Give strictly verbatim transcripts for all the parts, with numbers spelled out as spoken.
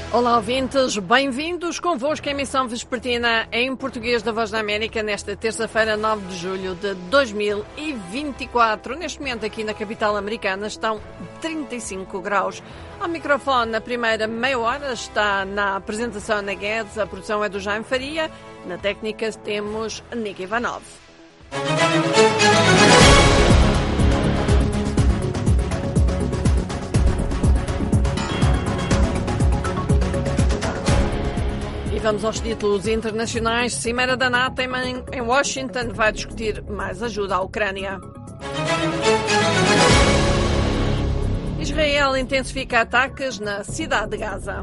Olá, ouvintes, bem-vindos convosco à emissão vespertina em português da Voz da América nesta terça-feira, nove de julho de dois mil e vinte e quatro. Neste momento aqui na capital americana estão trinta e cinco graus. Ao microfone, na primeira meia hora está na apresentação Ana Guedes, a produção é do Jaime Faria, na técnica temos Nick Ivanov. E vamos aos títulos internacionais. Cimeira da NATO em Washington vai discutir mais ajuda à Ucrânia. Israel intensifica ataques na cidade de Gaza.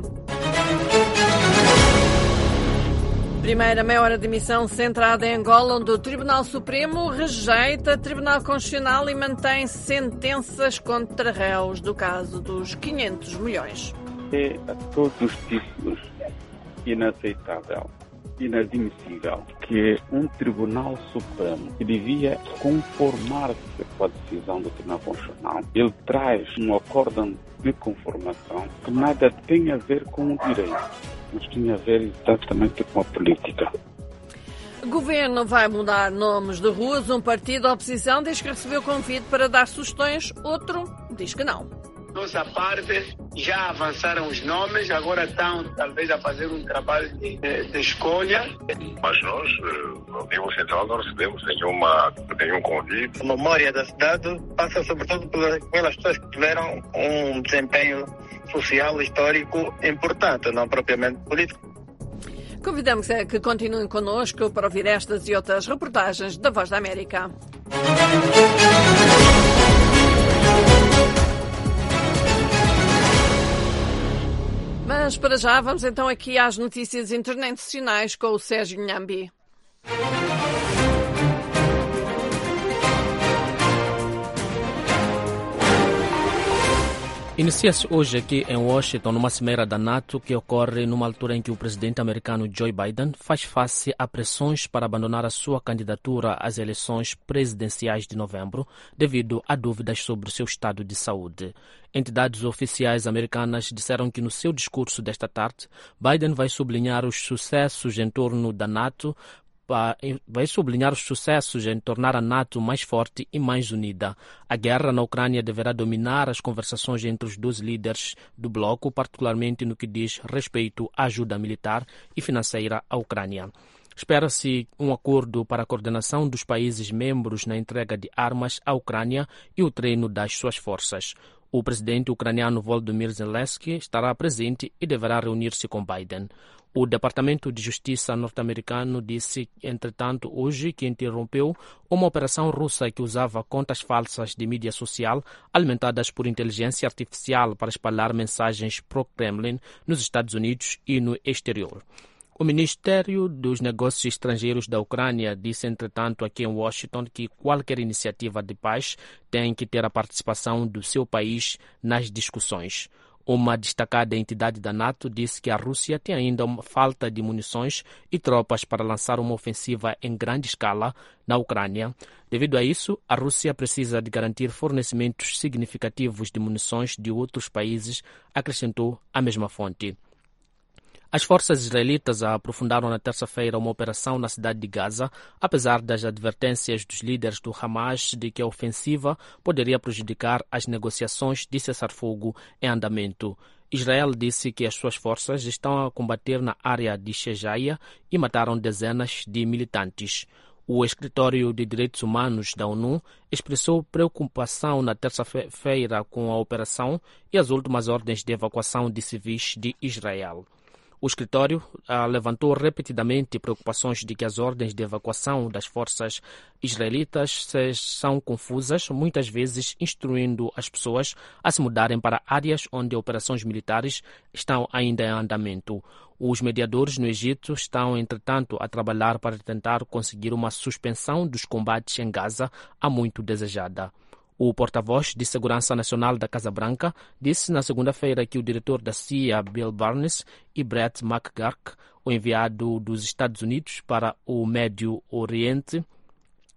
Primeira meia hora de emissão centrada em Angola, onde o Tribunal Supremo rejeita Tribunal Constitucional e mantém sentenças contra réus do caso dos quinhentos milhões. É a todos os títulos inaceitável, inadmissível que um Tribunal Supremo que devia conformar-se com a decisão do Tribunal Constitucional, ele traz um acórdão de conformação que nada tem a ver com o direito, mas tem a ver exatamente com a política. O governo vai mudar nomes de ruas. Um partido da oposição diz que recebeu convite para dar sugestões, outro diz que não. Nossa parte, já avançaram os nomes, agora estão talvez a fazer um trabalho de, de escolha. Mas nós, no nível central, não recebemos nenhuma, nenhum convite. A memória da cidade passa sobretudo pelas pessoas que tiveram um desempenho social, histórico importante, não propriamente político. Convidamos a que continuem connosco para ouvir estas e outras reportagens da Voz da América. Mas para já vamos então aqui às notícias internacionais com o Sérgio Nhambi. Inicia-se hoje aqui em Washington uma cimeira da NATO que ocorre numa altura em que o presidente americano Joe Biden faz face a pressões para abandonar a sua candidatura às eleições presidenciais de novembro devido a dúvidas sobre o seu estado de saúde. Entidades oficiais americanas disseram que no seu discurso desta tarde, Biden vai sublinhar os sucessos em torno da NATO vai sublinhar os sucessos em tornar a NATO mais forte e mais unida. A guerra na Ucrânia deverá dominar as conversações entre os dois líderes do bloco, particularmente no que diz respeito à ajuda militar e financeira à Ucrânia. Espera-se um acordo para a coordenação dos países membros na entrega de armas à Ucrânia e o treino das suas forças. O presidente ucraniano Volodymyr Zelensky estará presente e deverá reunir-se com Biden. O Departamento de Justiça norte-americano disse, entretanto, hoje que interrompeu uma operação russa que usava contas falsas de mídia social alimentadas por inteligência artificial para espalhar mensagens pró-Kremlin nos Estados Unidos e no exterior. O Ministério dos Negócios Estrangeiros da Ucrânia disse, entretanto, aqui em Washington, que qualquer iniciativa de paz tem que ter a participação do seu país nas discussões. Uma destacada entidade da NATO disse que a Rússia tem ainda uma falta de munições e tropas para lançar uma ofensiva em grande escala na Ucrânia. Devido a isso, a Rússia precisa de garantir fornecimentos significativos de munições de outros países, acrescentou a mesma fonte. As forças israelitas aprofundaram na terça-feira uma operação na cidade de Gaza, apesar das advertências dos líderes do Hamas de que a ofensiva poderia prejudicar as negociações de cessar-fogo em andamento. Israel disse que as suas forças estão a combater na área de Shejaia e mataram dezenas de militantes. O Escritório de Direitos Humanos da ONU expressou preocupação na terça-feira com a operação e as últimas ordens de evacuação de civis de Israel. O escritório ah, levantou repetidamente preocupações de que as ordens de evacuação das forças israelitas são confusas, muitas vezes instruindo as pessoas a se mudarem para áreas onde operações militares estão ainda em andamento. Os mediadores no Egito estão, entretanto, a trabalhar para tentar conseguir uma suspensão dos combates em Gaza, há muito desejada. O porta-voz de Segurança Nacional da Casa Branca disse na segunda-feira que o diretor da C I A, Bill Barnes, e Brett McGurk, o enviado dos Estados Unidos para o Médio Oriente,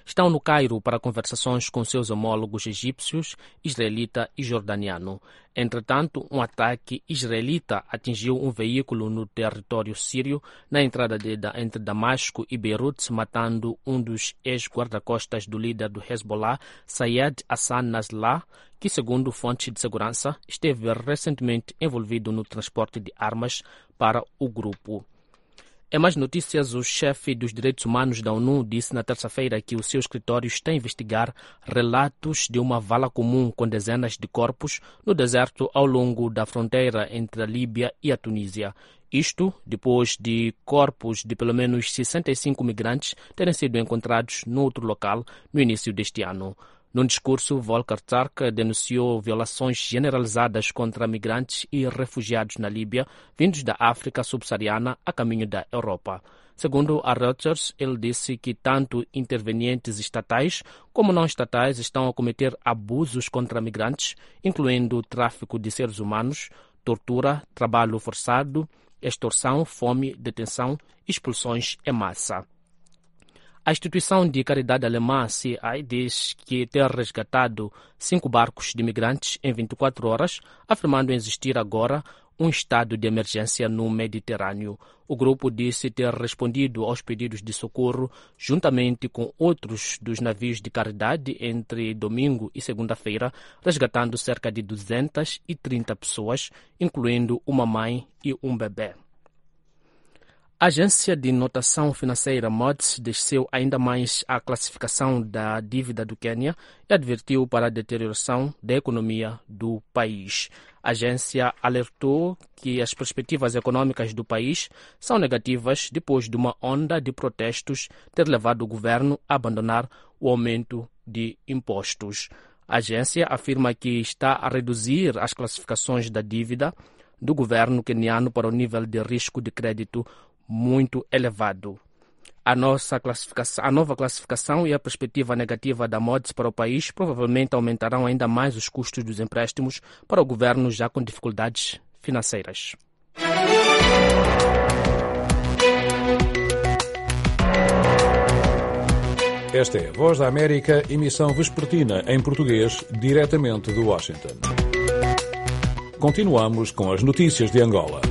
estão no Cairo para conversações com seus homólogos egípcios, israelita e jordaniano. Entretanto, um ataque israelita atingiu um veículo no território sírio na entrada de, da, entre Damasco e Beirute, matando um dos ex-guarda-costas do líder do Hezbollah, Sayed Hassan Nasrallah, que, segundo fontes de segurança, esteve recentemente envolvido no transporte de armas para o grupo. Em mais notícias, o chefe dos direitos humanos da ONU disse na terça-feira que o seu escritório está a investigar relatos de uma vala comum com dezenas de corpos no deserto ao longo da fronteira entre a Líbia e a Tunísia. Isto depois de corpos de pelo menos sessenta e cinco migrantes terem sido encontrados no outro local no início deste ano. Num discurso, Volker Turk denunciou violações generalizadas contra migrantes e refugiados na Líbia, vindos da África subsaariana a caminho da Europa. Segundo a Reuters, ele disse que tanto intervenientes estatais como não estatais estão a cometer abusos contra migrantes, incluindo tráfico de seres humanos, tortura, trabalho forçado, extorsão, fome, detenção e expulsões em massa. A instituição de caridade alemã C I diz que ter resgatado cinco barcos de imigrantes em vinte e quatro horas, afirmando existir agora um estado de emergência no Mediterrâneo. O grupo disse ter respondido aos pedidos de socorro juntamente com outros dos navios de caridade entre domingo e segunda-feira, resgatando cerca de duzentas e trinta pessoas, incluindo uma mãe e um bebê. A agência de notação financeira Moody's desceu ainda mais a classificação da dívida do Quênia e advertiu para a deterioração da economia do país. A agência alertou que as perspectivas econômicas do país são negativas depois de uma onda de protestos ter levado o governo a abandonar o aumento de impostos. A agência afirma que está a reduzir as classificações da dívida do governo queniano para o nível de risco de crédito muito elevado. A, nossa classificação, a nova classificação e a perspectiva negativa da Moody's para o país provavelmente aumentarão ainda mais os custos dos empréstimos para o governo já com dificuldades financeiras. Esta é a Voz da América, emissão vespertina em português, diretamente de Washington. Continuamos com as notícias de Angola.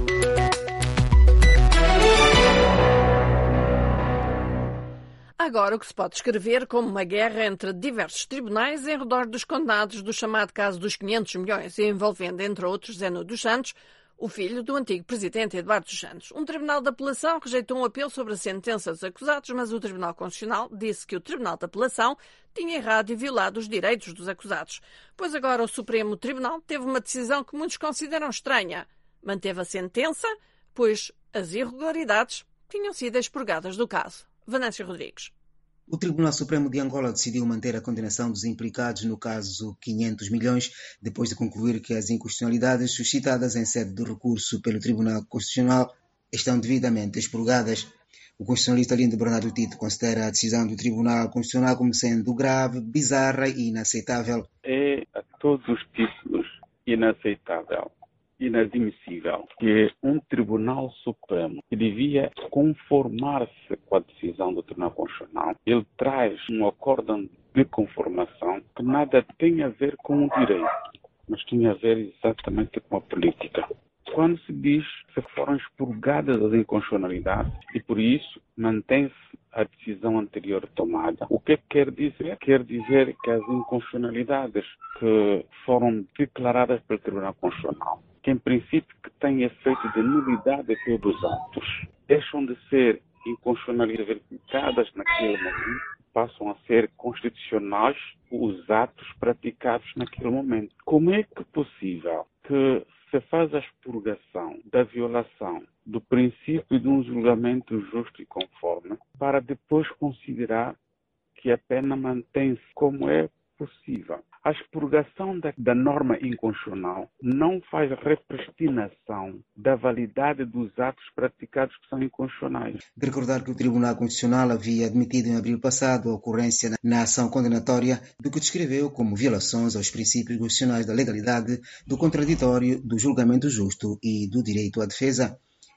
Agora o que se pode descrever como uma guerra entre diversos tribunais em redor dos condenados do chamado caso dos quinhentos milhões, envolvendo, entre outros, Zeno dos Santos, o filho do antigo presidente Eduardo dos Santos. Um tribunal de apelação rejeitou um apelo sobre a sentença dos acusados, mas o Tribunal Constitucional disse que o Tribunal de Apelação tinha errado e violado os direitos dos acusados. Pois agora o Supremo Tribunal teve uma decisão que muitos consideram estranha. Manteve a sentença, pois as irregularidades tinham sido expurgadas do caso. Venâncio Rodrigues. O Tribunal Supremo de Angola decidiu manter a condenação dos implicados no caso quinhentos milhões, depois de concluir que as inconstitucionalidades suscitadas em sede de recurso pelo Tribunal Constitucional estão devidamente expurgadas. O constitucionalista Lindo Bernardo Tito considera a decisão do Tribunal Constitucional como sendo grave, bizarra e inaceitável. É a todos os títulos inaceitável, inadmissível que um Tribunal Supremo que devia conformar-se com a decisão do Tribunal Constitucional, ele traz um acórdão de conformação que nada tem a ver com o direito, mas tem a ver exatamente com a política. Quando se diz que foram expurgadas as inconstitucionalidades e por isso mantém-se a decisão anterior tomada, o que quer dizer? Quer dizer que as inconstitucionalidades que foram declaradas pelo Tribunal Constitucional, que em princípio que têm efeito de nulidade de todos os atos, deixam de ser inconstitucionalidades verificadas naquele momento, passam a ser constitucionais os atos praticados naquele momento. Como é que é possível que se faz a expurgação da violação do princípio de um julgamento justo e conforme para depois considerar que a pena mantém-se? Como é possível? A expurgação da, da norma inconstitucional não faz repristinação da validade dos atos praticados que são inconstitucionais. De recordar que o Tribunal Constitucional havia admitido em abril passado a ocorrência na, na ação condenatória do que descreveu como violações aos princípios constitucionais da legalidade, do contraditório, do julgamento justo e do direito à defesa.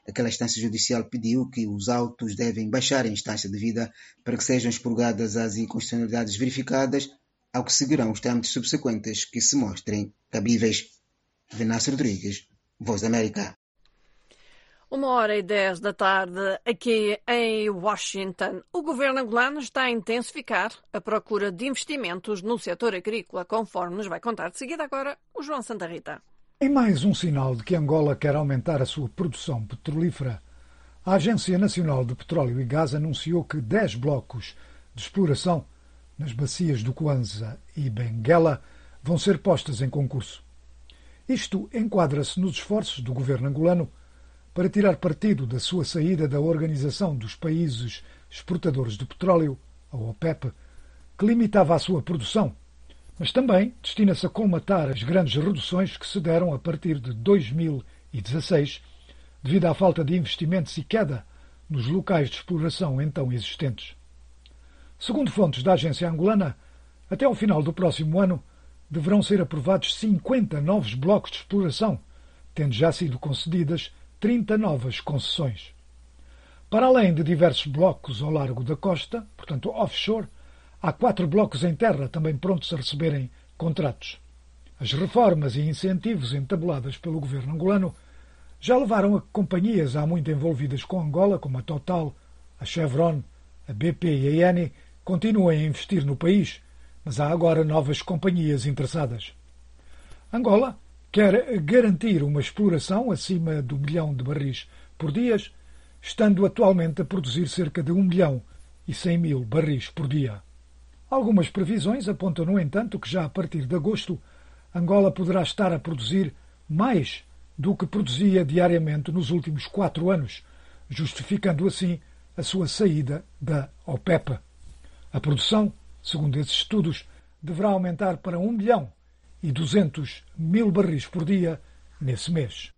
Aquela instância judicial pediu que os autos devem baixar em instância devida para que sejam expurgadas as inconstitucionalidades verificadas, ao que seguirão os trâmites subsequentes que se mostrem cabíveis. Venâncio Rodrigues, Voz da América. Uma hora e dez da tarde, aqui em Washington. O governo angolano está a intensificar a procura de investimentos no setor agrícola, conforme nos vai contar de seguida agora o João Santa Rita. Em mais um sinal de que Angola quer aumentar a sua produção petrolífera, a Agência Nacional de Petróleo e Gás anunciou que dez blocos de exploração nas bacias do Kwanza e Benguela vão ser postas em concurso. Isto enquadra-se nos esforços do governo angolano para tirar partido da sua saída da Organização dos Países Exportadores de Petróleo, a OPEP, que limitava a sua produção, mas também destina-se a colmatar as grandes reduções que se deram a partir de dois mil e dezasseis, devido à falta de investimentos e queda nos locais de exploração então existentes. Segundo fontes da agência angolana, até ao final do próximo ano deverão ser aprovados cinquenta novos blocos de exploração, tendo já sido concedidas trinta novas concessões. Para além de diversos blocos ao largo da costa, portanto offshore, há quatro blocos em terra também prontos a receberem contratos. As reformas e incentivos entabuladas pelo governo angolano já levaram a que companhias há muito envolvidas com Angola, como a Total, a Chevron, a B P e a Eni, continuem a investir no país, mas há agora novas companhias interessadas. Angola quer garantir uma exploração acima do milhão de barris por dia, estando atualmente a produzir cerca de um milhão e cem mil barris por dia. Algumas previsões apontam, no entanto, que já a partir de agosto Angola poderá estar a produzir mais do que produzia diariamente nos últimos quatro anos, justificando assim a sua saída da OPEP. A produção, segundo esses estudos, deverá aumentar para um milhão e duzentos mil barris por dia nesse mês.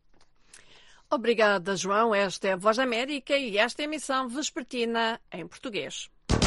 Obrigada, João. Esta é a Voz da América e esta é a emissão vespertina em português.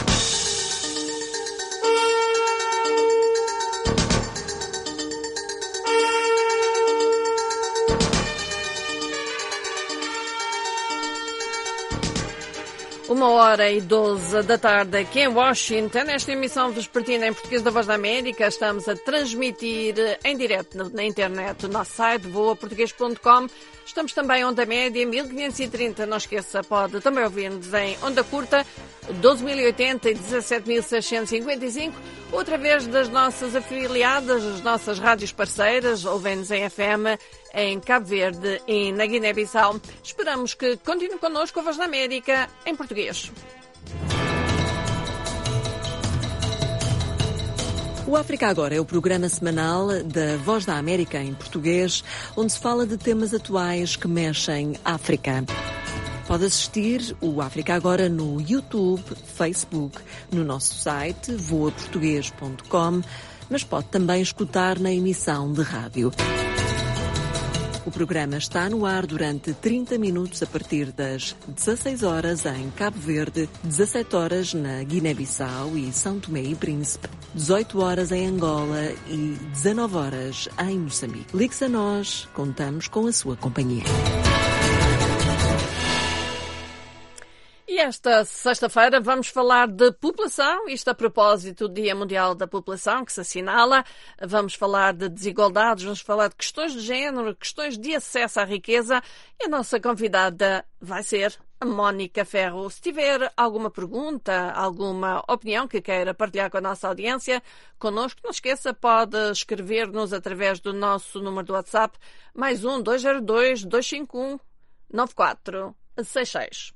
Uma hora e doze da tarde aqui em Washington, nesta emissão vespertina em português da Voz da América, estamos a transmitir em direto na internet o nosso site voa português ponto com. Estamos também em onda média mil quinhentos e trinta, não esqueça, pode também ouvir-nos em onda curta doze mil e oitenta e dezassete mil seiscentos e cinquenta e cinco, ou através das nossas afiliadas, as nossas rádios parceiras, ouvem-nos em F M em Cabo Verde e na Guiné-Bissau. Esperamos que continue connosco a Voz da América em português. O África Agora é o programa semanal da Voz da América em português, onde se fala de temas atuais que mexem África. Pode assistir o África Agora no YouTube, Facebook, no nosso site voa português ponto com, mas pode também escutar na emissão de rádio. O programa está no ar durante trinta minutos a partir das dezasseis horas em Cabo Verde, dezassete horas na Guiné-Bissau e São Tomé e Príncipe, dezoito horas em Angola e dezanove horas em Moçambique. Ligue-se a nós, contamos com a sua companhia. E esta sexta-feira vamos falar de população, isto a propósito do Dia Mundial da População, que se assinala. Vamos falar de desigualdades, vamos falar de questões de género, questões de acesso à riqueza. E a nossa convidada vai ser a Mónica Ferro. Se tiver alguma pergunta, alguma opinião que queira partilhar com a nossa audiência, connosco, não esqueça, pode escrever-nos através do nosso número do WhatsApp, mais um dois zero dois, dois cinco um, nove quatro seis seis.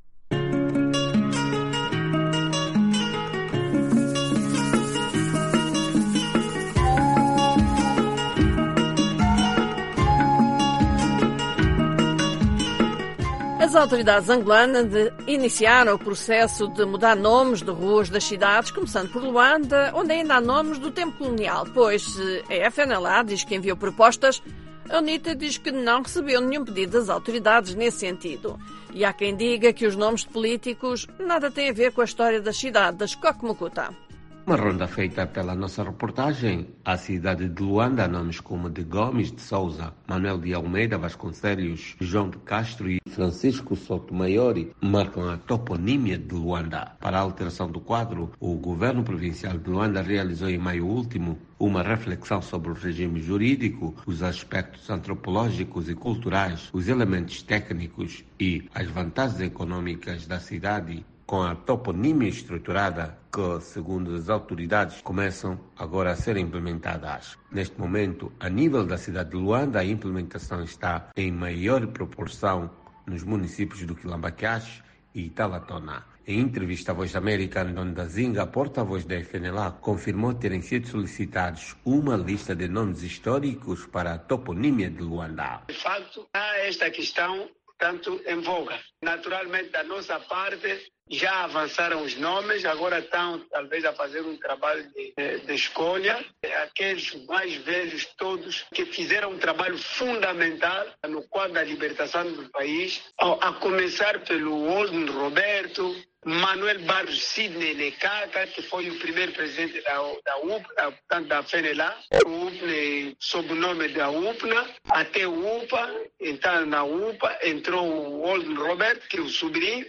As autoridades angolanas iniciaram o processo de mudar nomes de ruas das cidades, começando por Luanda, onde ainda há nomes do tempo colonial, pois a F N L A diz que enviou propostas, a UNITA diz que não recebeu nenhum pedido das autoridades nesse sentido. E há quem diga que os nomes de políticos nada têm a ver com a história da cidade de Escocmucuta. Uma ronda feita pela nossa reportagem, a cidade de Luanda, nomes como de Gomes de Souza, Manuel de Almeida Vasconcelos, João de Castro e Francisco Sotomayor marcam a toponímia de Luanda. Para a alteração do quadro, o governo provincial de Luanda realizou em maio último uma reflexão sobre o regime jurídico, os aspectos antropológicos e culturais, os elementos técnicos e as vantagens econômicas da cidade, com a toponímia estruturada que, segundo as autoridades, começam agora a ser implementadas. Neste momento, a nível da cidade de Luanda, a implementação está em maior proporção nos municípios do Quilamba-Queixo e Talatona. Em entrevista à Voz da América, Antônio da Zinga, porta-voz da F N L A, confirmou terem sido solicitados uma lista de nomes históricos para a toponímia de Luanda. De facto, há esta questão, portanto, em voga. Naturalmente, da nossa parte, já avançaram os nomes, agora estão talvez a fazer um trabalho de, de escolha. Aqueles mais velhos todos que fizeram um trabalho fundamental no quadro da libertação do país, a começar pelo Olden Roberto, Manuel Barros Sidney Lekaka, que foi o primeiro presidente da, da U P N A, portanto da F N L A, o U P N A, sob o nome da U P N A, até o U P A, então na U P A entrou o Olden Roberto, que é o sobrinho,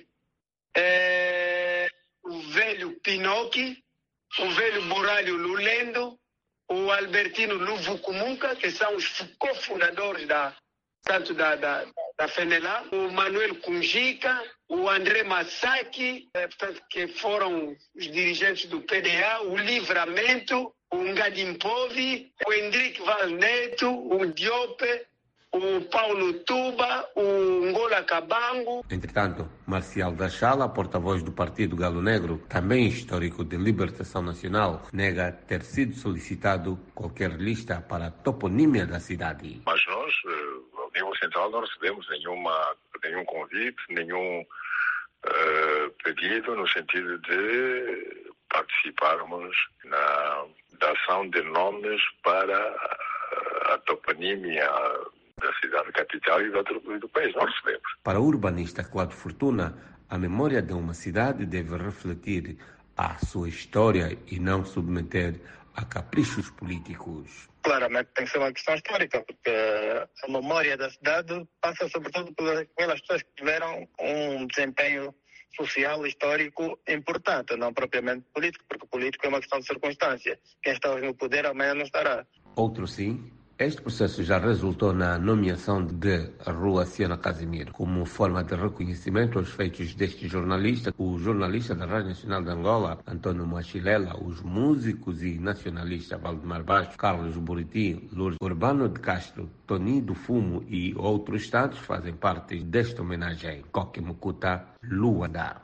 É, o velho Pinocchi, o velho Boralho Lulendo, o Albertino Luvucumuca, que são os cofundadores da, tanto da, da, da F N L A, o Manuel Kunjika, o André Massaki, é, portanto, que foram os dirigentes do P D A, o Livramento, o Ngadimpovi, o Hendrick Valneto, o Diope, o Paulo Tuba, o Ngola Cabango. Entretanto, Marcial da Chala, porta-voz do Partido Galo Negro, também histórico de libertação nacional, nega ter sido solicitado qualquer lista para a toponímia da cidade. Mas nós, ao nível central, não recebemos nenhuma, nenhum convite, nenhum uh, pedido no sentido de participarmos na da ação de nomes para a toponímia da cidade capital e do, do país. Não recebemos. Para o urbanista Cláudio Fortuna, a memória de uma cidade deve refletir a sua história e não submeter a caprichos políticos. Claramente tem que ser uma questão histórica, porque a memória da cidade passa sobretudo pelas pessoas que tiveram um desempenho social, histórico importante, não propriamente político, porque o político é uma questão de circunstância. Quem está hoje no poder amanhã não estará. Outro sim. Este processo já resultou na nomeação de Rua Siena Casimiro como forma de reconhecimento aos feitos deste jornalista, o jornalista da Rádio Nacional de Angola, Antônio Machilela, os músicos e nacionalistas Valdemar Baixo, Carlos Buriti, Lourdes Urbano de Castro, Toni do Fumo e outros estados fazem parte desta homenagem. Coque Mukuta, Luanda.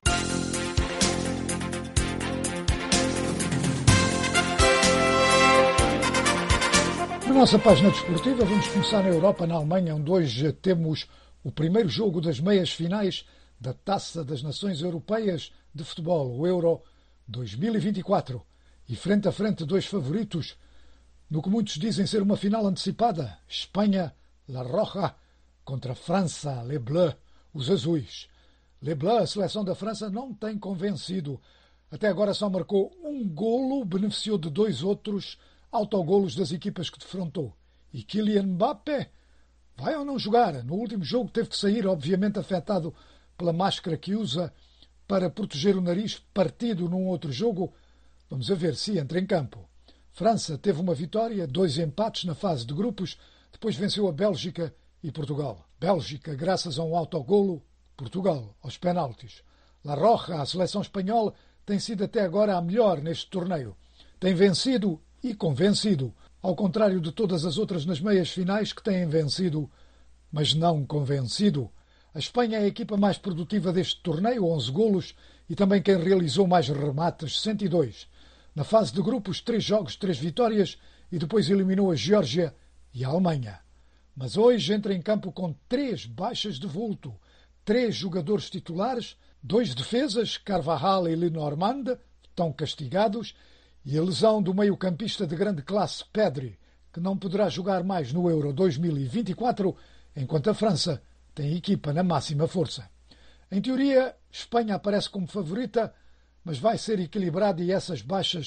Na nossa página desportiva, vamos começar na Europa, na Alemanha, onde hoje temos o primeiro jogo das meias finais da Taça das Nações Europeias de Futebol, o Euro dois mil e vinte e quatro. E frente a frente, dois favoritos, no que muitos dizem ser uma final antecipada. Espanha, La Roja, contra a França, Les Bleus, os azuis. Les Bleus, a seleção da França, não tem convencido. Até agora só marcou um golo, beneficiou de dois outros autogolos das equipas que defrontou. E Kylian Mbappé vai ou não jogar? No último jogo teve que sair, obviamente afetado pela máscara que usa para proteger o nariz, partido num outro jogo. Vamos a ver se entra em campo. França teve uma vitória, dois empates na fase de grupos, depois venceu a Bélgica e Portugal. Bélgica, graças a um autogolo, Portugal, aos penaltis. La Roja, a seleção espanhola, tem sido até agora a melhor neste torneio. Tem vencido e convencido, ao contrário de todas as outras nas meias finais que têm vencido, mas não convencido. A Espanha é a equipa mais produtiva deste torneio, onze golos, e também quem realizou mais remates, cento e dois. Na fase de grupos, três jogos, três vitórias, e depois eliminou a Geórgia e a Alemanha. Mas hoje entra em campo com três baixas de vulto, três jogadores titulares, dois defesas, Carvajal e Lenormand, estão castigados, e a lesão do meio-campista de grande classe, Pedri, que não poderá jogar mais no Euro dois mil e vinte e quatro, enquanto a França tem equipa na máxima força. Em teoria, Espanha aparece como favorita, mas vai ser equilibrada e essas baixas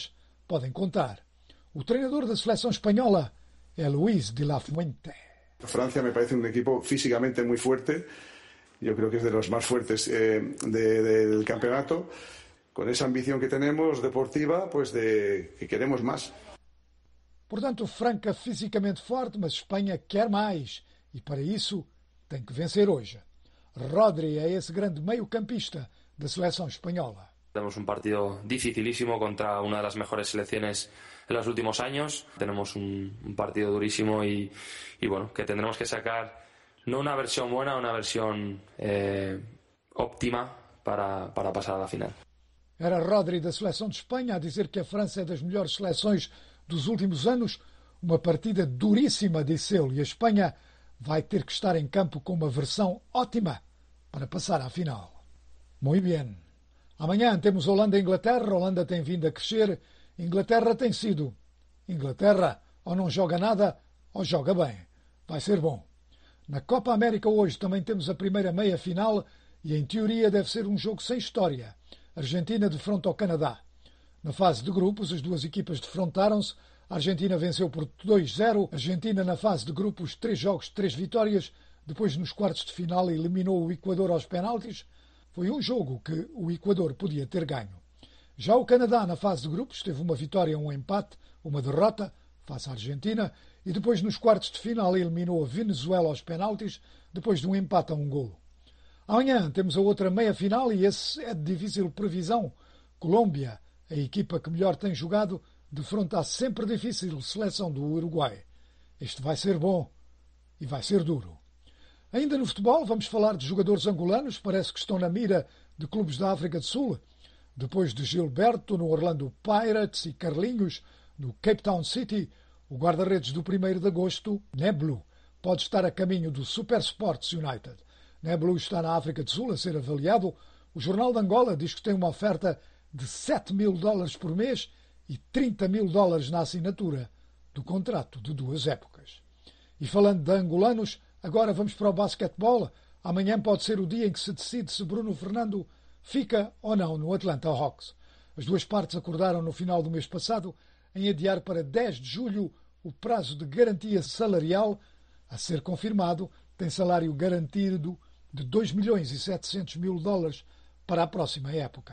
podem contar. O treinador da seleção espanhola é Luis de la Fuente. Francia me parece un equipo físicamente muy fuerte. Yo creo que es de los más fuertes eh, de, de, del campeonato. Con esa ambición que tenemos deportiva, pues de que queremos más. Portanto, França fisicamente forte, mas Espanha quer mais. E para isso tem que vencer hoje. Rodri é esse grande meio-campista da seleção espanhola. Tenemos un partido dificilísimo contra una de las mejores selecciones en los últimos años. Tenemos un, un partido durísimo y, y bueno, que tendremos que sacar no una versión buena, una versión eh, óptima para, para pasar a la final. Era Rodri da seleção de Espanha a dizer que a França é das melhores seleções dos últimos anos. Uma partida duríssima, disse ele, e a Espanha vai ter que estar em campo com uma versão ótima para passar à final. Muito bem. Amanhã temos Holanda e Inglaterra. Holanda tem vindo a crescer. Inglaterra tem sido. Inglaterra ou não joga nada ou joga bem. Vai ser bom. Na Copa América hoje também temos a primeira meia-final e em teoria deve ser um jogo sem história. Argentina defronta ao Canadá. Na fase de grupos as duas equipas defrontaram-se. A Argentina venceu por dois a zero. A Argentina na fase de grupos, três jogos, três vitórias. Depois nos quartos de final eliminou o Equador aos penaltis. Foi um jogo que o Equador podia ter ganho. Já o Canadá, na fase de grupos, teve uma vitória, um empate, uma derrota, face à Argentina, e depois nos quartos de final eliminou a Venezuela aos penaltis, depois de um empate a um golo. Amanhã temos a outra meia-final e esse é de difícil previsão. Colômbia, a equipa que melhor tem jogado, defronta a sempre difícil seleção do Uruguai. Este vai ser bom e vai ser duro. Ainda no futebol, vamos falar de jogadores angolanos, parece que estão na mira de clubes da África do Sul. Depois de Gilberto no Orlando Pirates e Carlinhos no Cape Town City, o guarda-redes do primeiro de agosto, Neblu, pode estar a caminho do Super Sports United. Neblu está na África do Sul a ser avaliado. O Jornal de Angola diz que tem uma oferta de sete mil dólares por mês e trinta mil dólares na assinatura do contrato de duas épocas. E falando de angolanos, agora vamos para o basquetebol. Amanhã pode ser o dia em que se decide se Bruno Fernando fica ou não no Atlanta Hawks. As duas partes acordaram no final do mês passado em adiar para dez de julho o prazo de garantia salarial. A ser confirmado, tem salário garantido de dois milhões e setecentos mil dólares para a próxima época.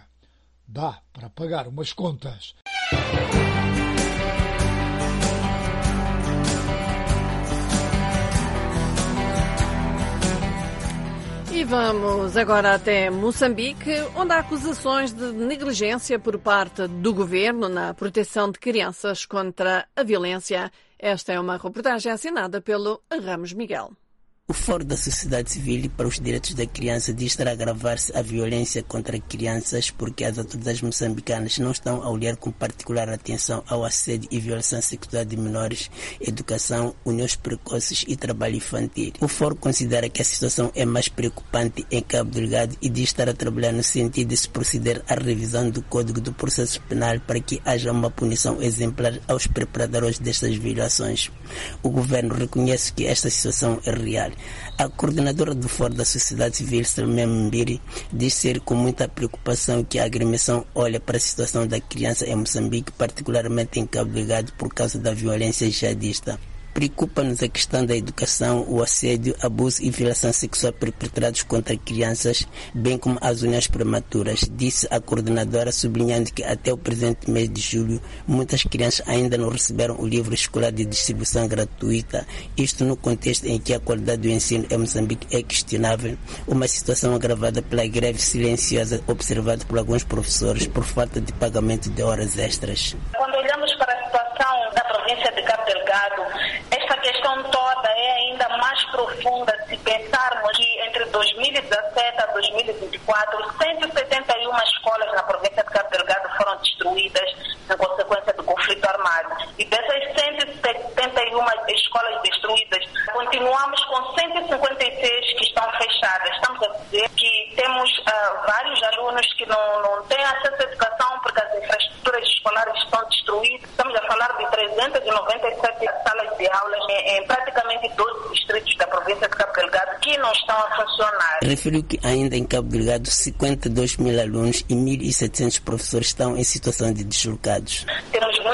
Dá para pagar umas contas. E vamos agora até Moçambique, onde há acusações de negligência por parte do governo na proteção de crianças contra a violência. Esta é uma reportagem assinada pelo Ramos Miguel. O Fórum da Sociedade Civil para os Direitos da Criança diz estar a agravar-se a violência contra crianças porque as autoridades moçambicanas não estão a olhar com particular atenção ao assédio e violação sexual de menores, educação, uniões precoces e trabalho infantil. O Fórum considera que a situação é mais preocupante em Cabo Delgado e diz estar a trabalhar no sentido de se proceder à revisão do Código do Processo Penal para que haja uma punição exemplar aos perpetradores destas violações. O governo reconhece que esta situação é real. A coordenadora do Fórum da Sociedade Civil, Salomé Mbiri, diz ser com muita preocupação que a agremiação olha para a situação da criança em Moçambique, particularmente em Cabo Delgado, por causa da violência jihadista. Preocupa-nos a questão da educação, o assédio, abuso e violação sexual perpetrados contra crianças, bem como as uniões prematuras, disse a coordenadora, sublinhando que até o presente mês de julho, muitas crianças ainda não receberam o livro escolar de distribuição gratuita, isto no contexto em que a qualidade do ensino em Moçambique é questionável, uma situação agravada pela greve silenciosa observada por alguns professores por falta de pagamento de horas extras. Quando olhamos para a situação da província de Cabo Delgado, esta questão toda é ainda mais profunda se pensarmos que entre dois mil e dezassete a dois mil e vinte e quatro, cento e setenta e uma escolas na província de Cabo Delgado foram destruídas na consequência do conflito armado. E dessas cento e setenta e uma escolas destruídas, continuamos com cento e cinquenta e seis que estão fechadas. Estamos a dizer que temos uh, vários alunos que não, não têm acesso à educação porque as infraestruturas escolares estão destruídas. Estamos a falar de trezentas e noventa e sete salas de aulas em, em praticamente doze distritos da província de Cabo Delgado que não estão a funcionar. Referiu que ainda em Cabo Delgado cinquenta e dois mil alunos e mil e setecentos professores estão em situação de deslocados. Temos muitos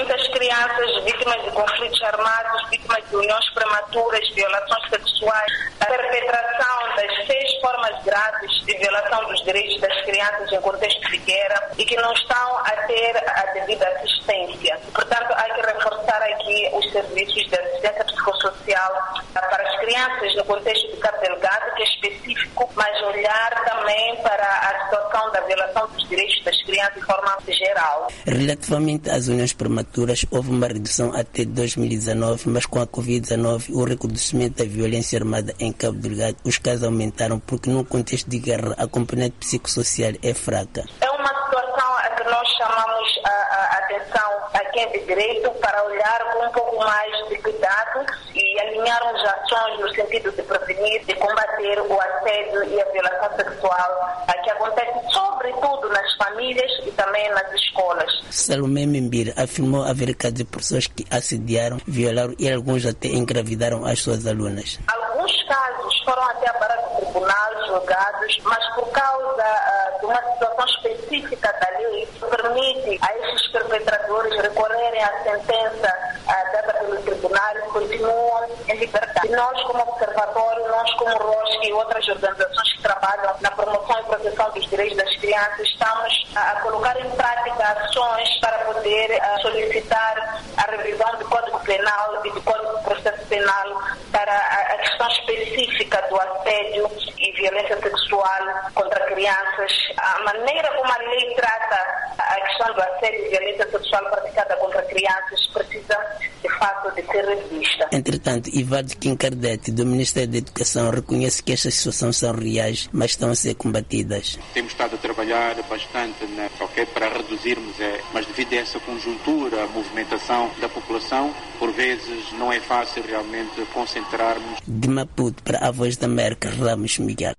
crianças vítimas de conflitos armados, vítimas de uniões prematuras, violações sexuais, a perpetração das seis formas graves de violação dos direitos das crianças em contexto de guerra e que não estão a ter a devida assistência. Portanto, há que reforçar aqui os serviços de assistência psicossocial para as crianças no contexto de Cabo Delgado, que é específico, mas olhar também para a situação da violação dos direitos das crianças de forma geral. Relativamente às uniões prematuras, houve uma redução até dois mil e dezanove, mas com a covid dezanove, o recrudescimento da violência armada em Cabo Delgado, os casos aumentaram porque num contexto de guerra a componente psicossocial é fraca. É uma situação a que nós chamamos a, a atenção a quem é de direito para olhar com um pouco mais de cuidado e alinharmos ações no sentido de prevenir, de combater o assédio e a violação sexual que acontece sobretudo nas famílias e também nas escolas. Salomé Membir afirmou haver casos de pessoas que assediaram, violaram e alguns até engravidaram as suas alunas. Alguns casos foram até a barra do tribunal julgados, mas por causa uh, de uma situação específica da lei que permite a esses perpetradores recorrerem à sentença uh, dada pelo tribunal, continuam em liberdade. E nós, como observatório, nós como R O S C e outras organizações que trabalham na promoção e proteção dos direitos das crianças, estamos uh, a colocar em prática ações para poder uh, solicitar a revisão do Código Penal e do Código de Processo Penal para a, a questão específica do assédio e violência sexual contra crianças. A maneira como a lei trata a questão do assédio e violência sexual praticada contra crianças precisa, de fato, de ser revista. Entretanto, Ivaldo Quincardete, do Ministério da Educação, reconhece que estas situações são reais, mas estão a ser combatidas. Temos estado a trabalhar bastante na, okay, para reduzirmos, é, mas devido a essa conjuntura, a movimentação da população, por vezes não é fácil realmente concentrarmos. De Maputo para a Voz da América, Ramos Miguel.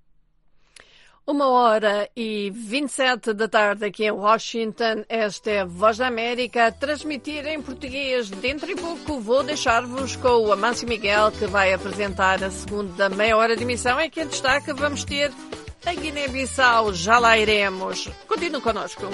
Uma hora e vinte e sete da tarde aqui em Washington. Esta é a Voz da América a transmitir em português. Dentro de pouco vou deixar-vos com o Amâncio Miguel, que vai apresentar a segunda meia hora de emissão. Em que em destaque vamos ter a Guiné-Bissau. Já lá iremos. Continue connosco.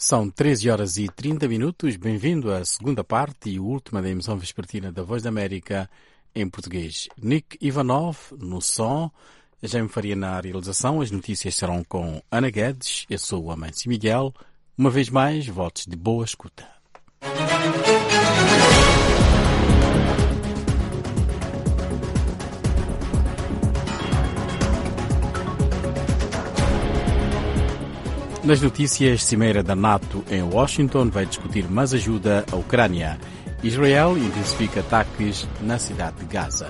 São treze horas e trinta minutos. Bem-vindo à segunda parte e última da emissão vespertina da Voz da América em português. Nick Ivanov no som, Jaime Faria na realização. As notícias serão com Ana Guedes. Eu sou o Amâncio Miguel. Uma vez mais, votos de boa escuta. Nas notícias, Cimeira da NATO em Washington vai discutir mais ajuda à Ucrânia. Israel intensifica ataques na cidade de Gaza.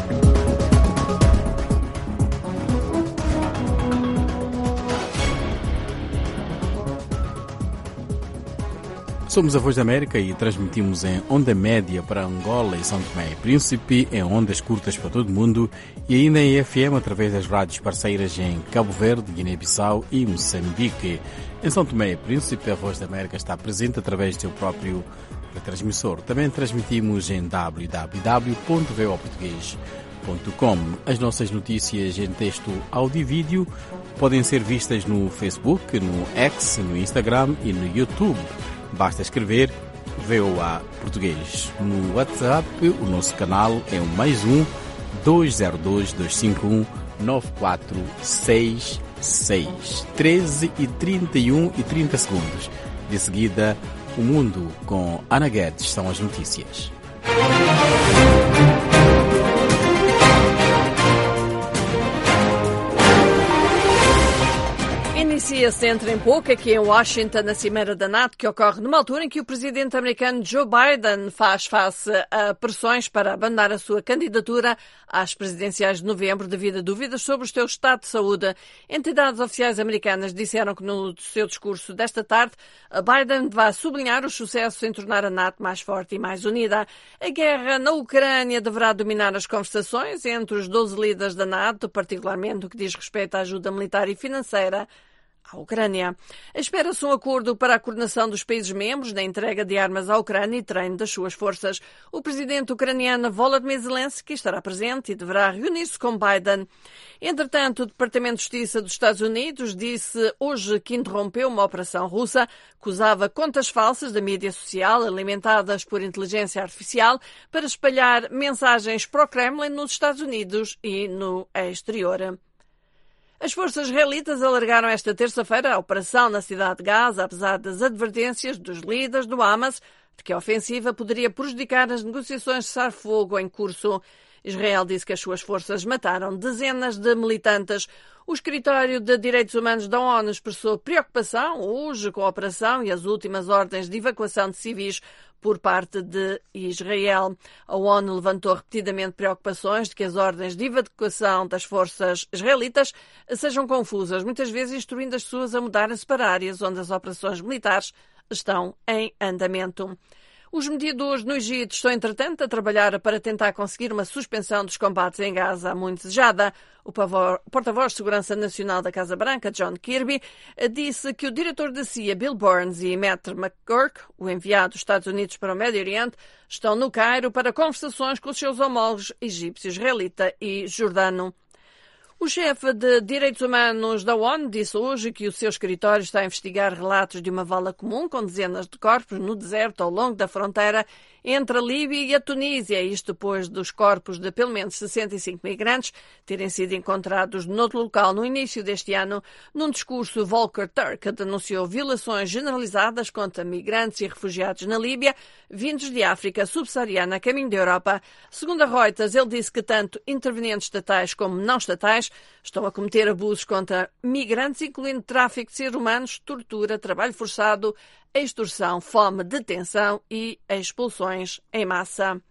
Somos a Voz da América e transmitimos em onda média para Angola e São Tomé e Príncipe, em ondas curtas para todo o mundo e ainda em F M através das rádios parceiras em Cabo Verde, Guiné-Bissau e Moçambique. Em São Tomé e Príncipe, a Voz da América está presente através do seu próprio retransmissor. Também transmitimos em w w w ponto v o português ponto com. As nossas notícias em texto, áudio e vídeo podem ser vistas no Facebook, no X, no Instagram e no YouTube. Basta escrever V O A Português. No WhatsApp, o nosso canal é o mais um dois zero dois, dois cinco um, nove quatro seis seis. treze e trinta e um e trinta segundos. De seguida, o mundo com Ana Guedes são as notícias. Inicia-se entre em pouco aqui em Washington a Cimeira da NATO, que ocorre numa altura em que o presidente americano Joe Biden faz face a pressões para abandonar a sua candidatura às presidenciais de novembro devido a dúvidas sobre o seu estado de saúde. Entidades oficiais americanas disseram que no seu discurso desta tarde, Biden vai sublinhar os sucessos em tornar a NATO mais forte e mais unida. A guerra na Ucrânia deverá dominar as conversações entre os doze líderes da NATO, particularmente no que diz respeito à ajuda militar e financeira à Ucrânia. Espera-se um acordo para a coordenação dos países-membros na entrega de armas à Ucrânia e treino das suas forças. O presidente ucraniano Volodymyr Zelensky estará presente e deverá reunir-se com Biden. Entretanto, o Departamento de Justiça dos Estados Unidos disse hoje que interrompeu uma operação russa que usava contas falsas da mídia social alimentadas por inteligência artificial para espalhar mensagens pró-Kremlin nos Estados Unidos e no exterior. As forças israelitas alargaram esta terça-feira a operação na cidade de Gaza, apesar das advertências dos líderes do Hamas de que a ofensiva poderia prejudicar as negociações de cessar-fogo em curso. Israel disse que as suas forças mataram dezenas de militantes. O Escritório de Direitos Humanos da ONU expressou preocupação hoje com a operação e as últimas ordens de evacuação de civis por parte de Israel. A ONU levantou repetidamente preocupações de que as ordens de evacuação das forças israelitas sejam confusas, muitas vezes instruindo as pessoas a mudarem-se para áreas onde as operações militares estão em andamento. Os mediadores no Egito estão, entretanto, a trabalhar para tentar conseguir uma suspensão dos combates em Gaza, muito desejada. O porta-voz de Segurança Nacional da Casa Branca, John Kirby, disse que o diretor da C I A, Bill Burns, e Matt McGurk, o enviado dos Estados Unidos para o Médio Oriente, estão no Cairo para conversações com os seus homólogos egípcio, israelita e jordano. O chefe de Direitos Humanos da ONU disse hoje que o seu escritório está a investigar relatos de uma vala comum com dezenas de corpos no deserto ao longo da fronteira entre a Líbia e a Tunísia, isto depois dos corpos de pelo menos sessenta e cinco migrantes terem sido encontrados noutro local no início deste ano. Num discurso, Volker Turk denunciou violações generalizadas contra migrantes e refugiados na Líbia, vindos de África subsaariana a caminho da Europa. Segundo a Reuters, ele disse que tanto intervenientes estatais como não estatais estão a cometer abusos contra migrantes, incluindo tráfico de seres humanos, tortura, trabalho forçado, extorsão, fome, detenção e expulsões em massa.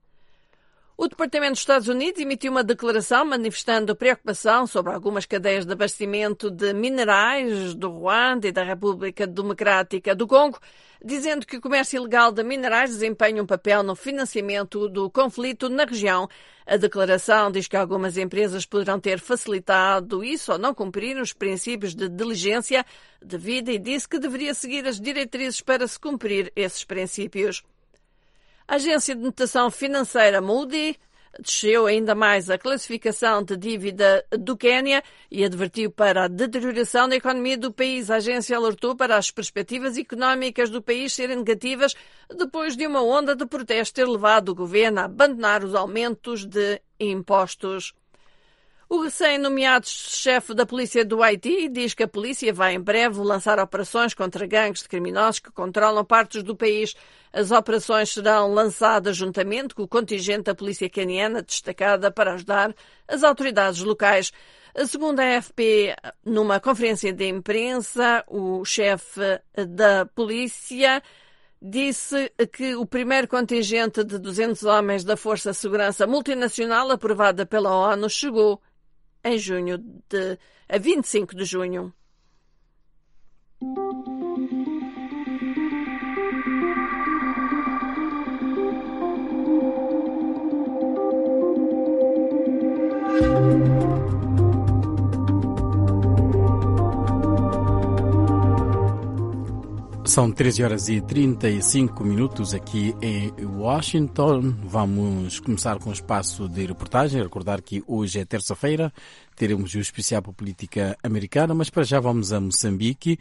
O Departamento dos Estados Unidos emitiu uma declaração manifestando preocupação sobre algumas cadeias de abastecimento de minerais do Ruanda e da República Democrática do Congo, dizendo que o comércio ilegal de minerais desempenha um papel no financiamento do conflito na região. A declaração diz que algumas empresas poderão ter facilitado isso ou não cumprir os princípios de diligência devida e disse que deveria seguir as diretrizes para se cumprir esses princípios. A agência de notação financeira Moody desceu ainda mais a classificação de dívida do Quênia e advertiu para a deterioração da economia do país. A agência alertou para as perspectivas económicas do país serem negativas depois de uma onda de protestos ter levado o governo a abandonar os aumentos de impostos. O recém-nomeado chefe da polícia do Haiti diz que a polícia vai em breve lançar operações contra gangues de criminosos que controlam partes do país. As operações serão lançadas juntamente com o contingente da polícia queniana destacada para ajudar as autoridades locais. Segundo a A F P, numa conferência de imprensa, o chefe da polícia disse que o primeiro contingente de duzentos homens da Força de Segurança Multinacional, aprovada pela ONU, chegou em junho de, a vinte e cinco de junho. São treze horas e trinta e cinco minutos aqui em Washington. Vamos começar com o espaço de reportagem. Recordar que hoje é terça-feira, teremos o especial para a política americana, mas para já vamos a Moçambique,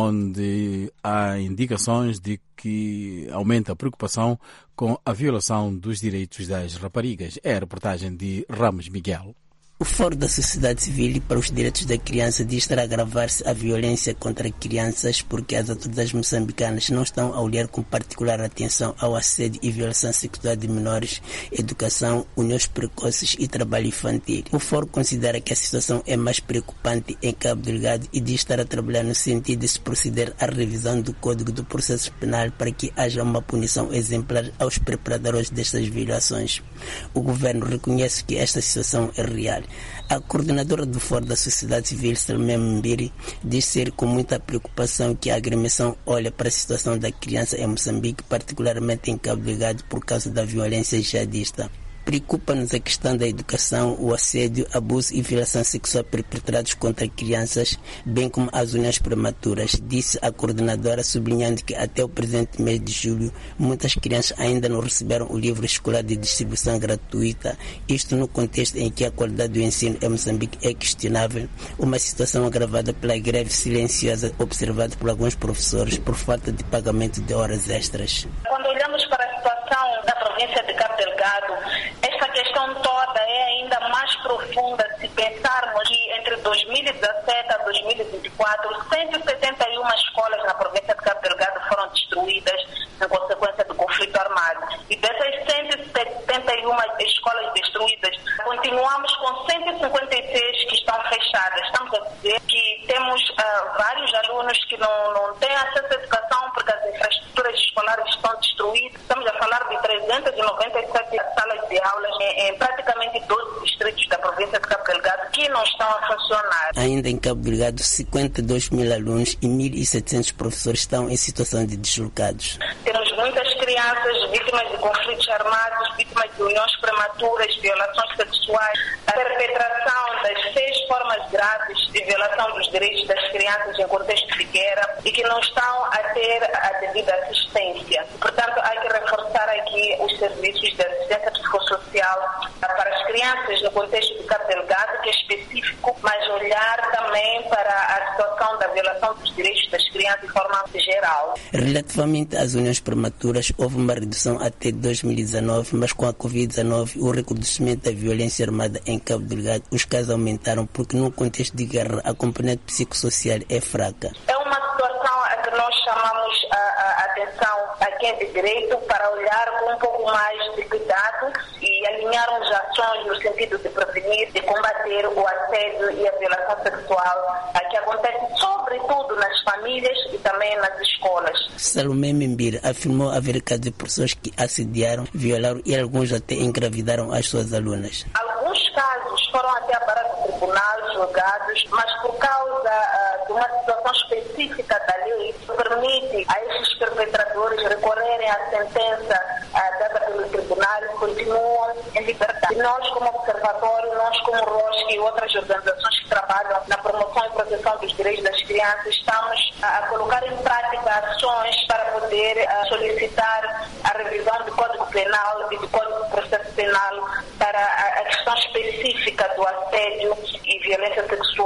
onde há indicações de que aumenta a preocupação com a violação dos direitos das raparigas. É a reportagem de Ramos Miguel. O Fórum da Sociedade Civil para os Direitos da Criança diz estar a agravar-se a violência contra crianças porque as autoridades moçambicanas não estão a olhar com particular atenção ao assédio e violação sexual de menores, educação, uniões precoces e trabalho infantil. O Fórum considera que a situação é mais preocupante em Cabo Delgado e diz estar a trabalhar no sentido de se proceder à revisão do Código do Processo Penal para que haja uma punição exemplar aos preparadores destas violações. O governo reconhece que esta situação é real. A coordenadora do Fórum da Sociedade Civil, Salomé Mbiri, diz ser com muita preocupação que a agremiação olha para a situação da criança em Moçambique, particularmente em Cabo Delgado, por causa da violência jihadista. Preocupa-nos a questão da educação, o assédio, abuso e violação sexual perpetrados contra crianças, bem como as uniões prematuras, disse a coordenadora, sublinhando que até o presente mês de julho, muitas crianças ainda não receberam o livro escolar de distribuição gratuita, isto no contexto em que a qualidade do ensino em Moçambique é questionável, uma situação agravada pela greve silenciosa observada por alguns professores por falta de pagamento de horas extras. Quando olhamos para a situação da província de Cabo Delgado, esta questão toda é ainda mais profunda se pensarmos que entre dois mil e dezassete a dois mil e vinte e quatro, cento e setenta e uma escolas na província de Cabo Delgado foram destruídas na consequência do conflito armado. E dessas cento e setenta e uma escolas destruídas, continuamos com cento e cinquenta e seis que estão fechadas. Estamos a dizer que temos uh, vários alunos que não, não têm acesso à educação porque as infraestruturas escolares estão destruídas. Estamos a falar de trezentas e noventa e sete salas de aulas em, em praticamente doze distritos da província de Cabo Delgado que não estão a funcionar. Ainda em Cabo Delgado, cinquenta e dois mil alunos e mil e setecentos professores estão em situação de deslocados. Temos muitas crianças vítimas de conflitos armados, vítimas de uniões prematuras, violações sexuais, a perpetração das seis formas graves de violação dos direitos das crianças em contexto de guerra e que não estão a ter a devida assistência. Portanto, há que reforçar aqui os serviços de assistência psicossocial para as crianças no contexto de Cabo Delgado, que é específico, mas olhar também para a situação da violação dos direitos das crianças de forma geral. Relativamente às uniões prematuras, houve uma redução até dois mil e dezanove, mas com a covid dezanove, o recrudescimento da violência armada em Cabo Delgado, os casos aumentaram porque num contexto de guerra a componente psicossocial é fraca. É uma situação a que nós chamamos a, a atenção a quem de direito para olhar com um pouco mais de cuidado e alinharmos ações no sentido de prevenir, de combater o assédio e a violação sexual que acontece sobretudo nas famílias e também nas escolas. Salomé Mbiri afirmou haver casos de pessoas que assediaram, violaram e alguns até engravidaram as suas alunas. Alguns casos foram até a barra do tribunal julgados, mas por causa uh, de uma situação específica da lei que permite a esses perpetradores recorrerem à sentença uh, dada pelo tribunal, continuam em liberdade. E nós, como observatório, nós como R O S C e outras organizações que trabalham na promoção e proteção dos direitos das crianças, estamos uh, a colocar em prática ações para poder uh, solicitar a revisão do Código Penal e do Código de Processo Penal para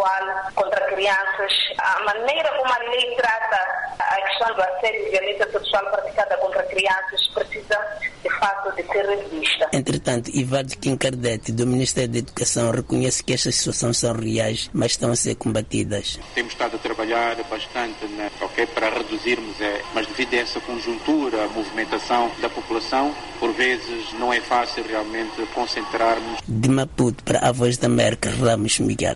sexual contra crianças. A maneira como a lei trata a questão do assédio e violência sexual praticada contra crianças precisa, de fato, de ser revista. Entretanto, Ivaldo Quincardete, do Ministério da Educação, reconhece que estas situações são reais, mas estão a ser combatidas. Temos estado a trabalhar bastante na, okay, para reduzirmos, é, mas devido a essa conjuntura, a movimentação da população, por vezes não é fácil realmente concentrarmos. De Maputo para a Voz da América, Ramos Miguel.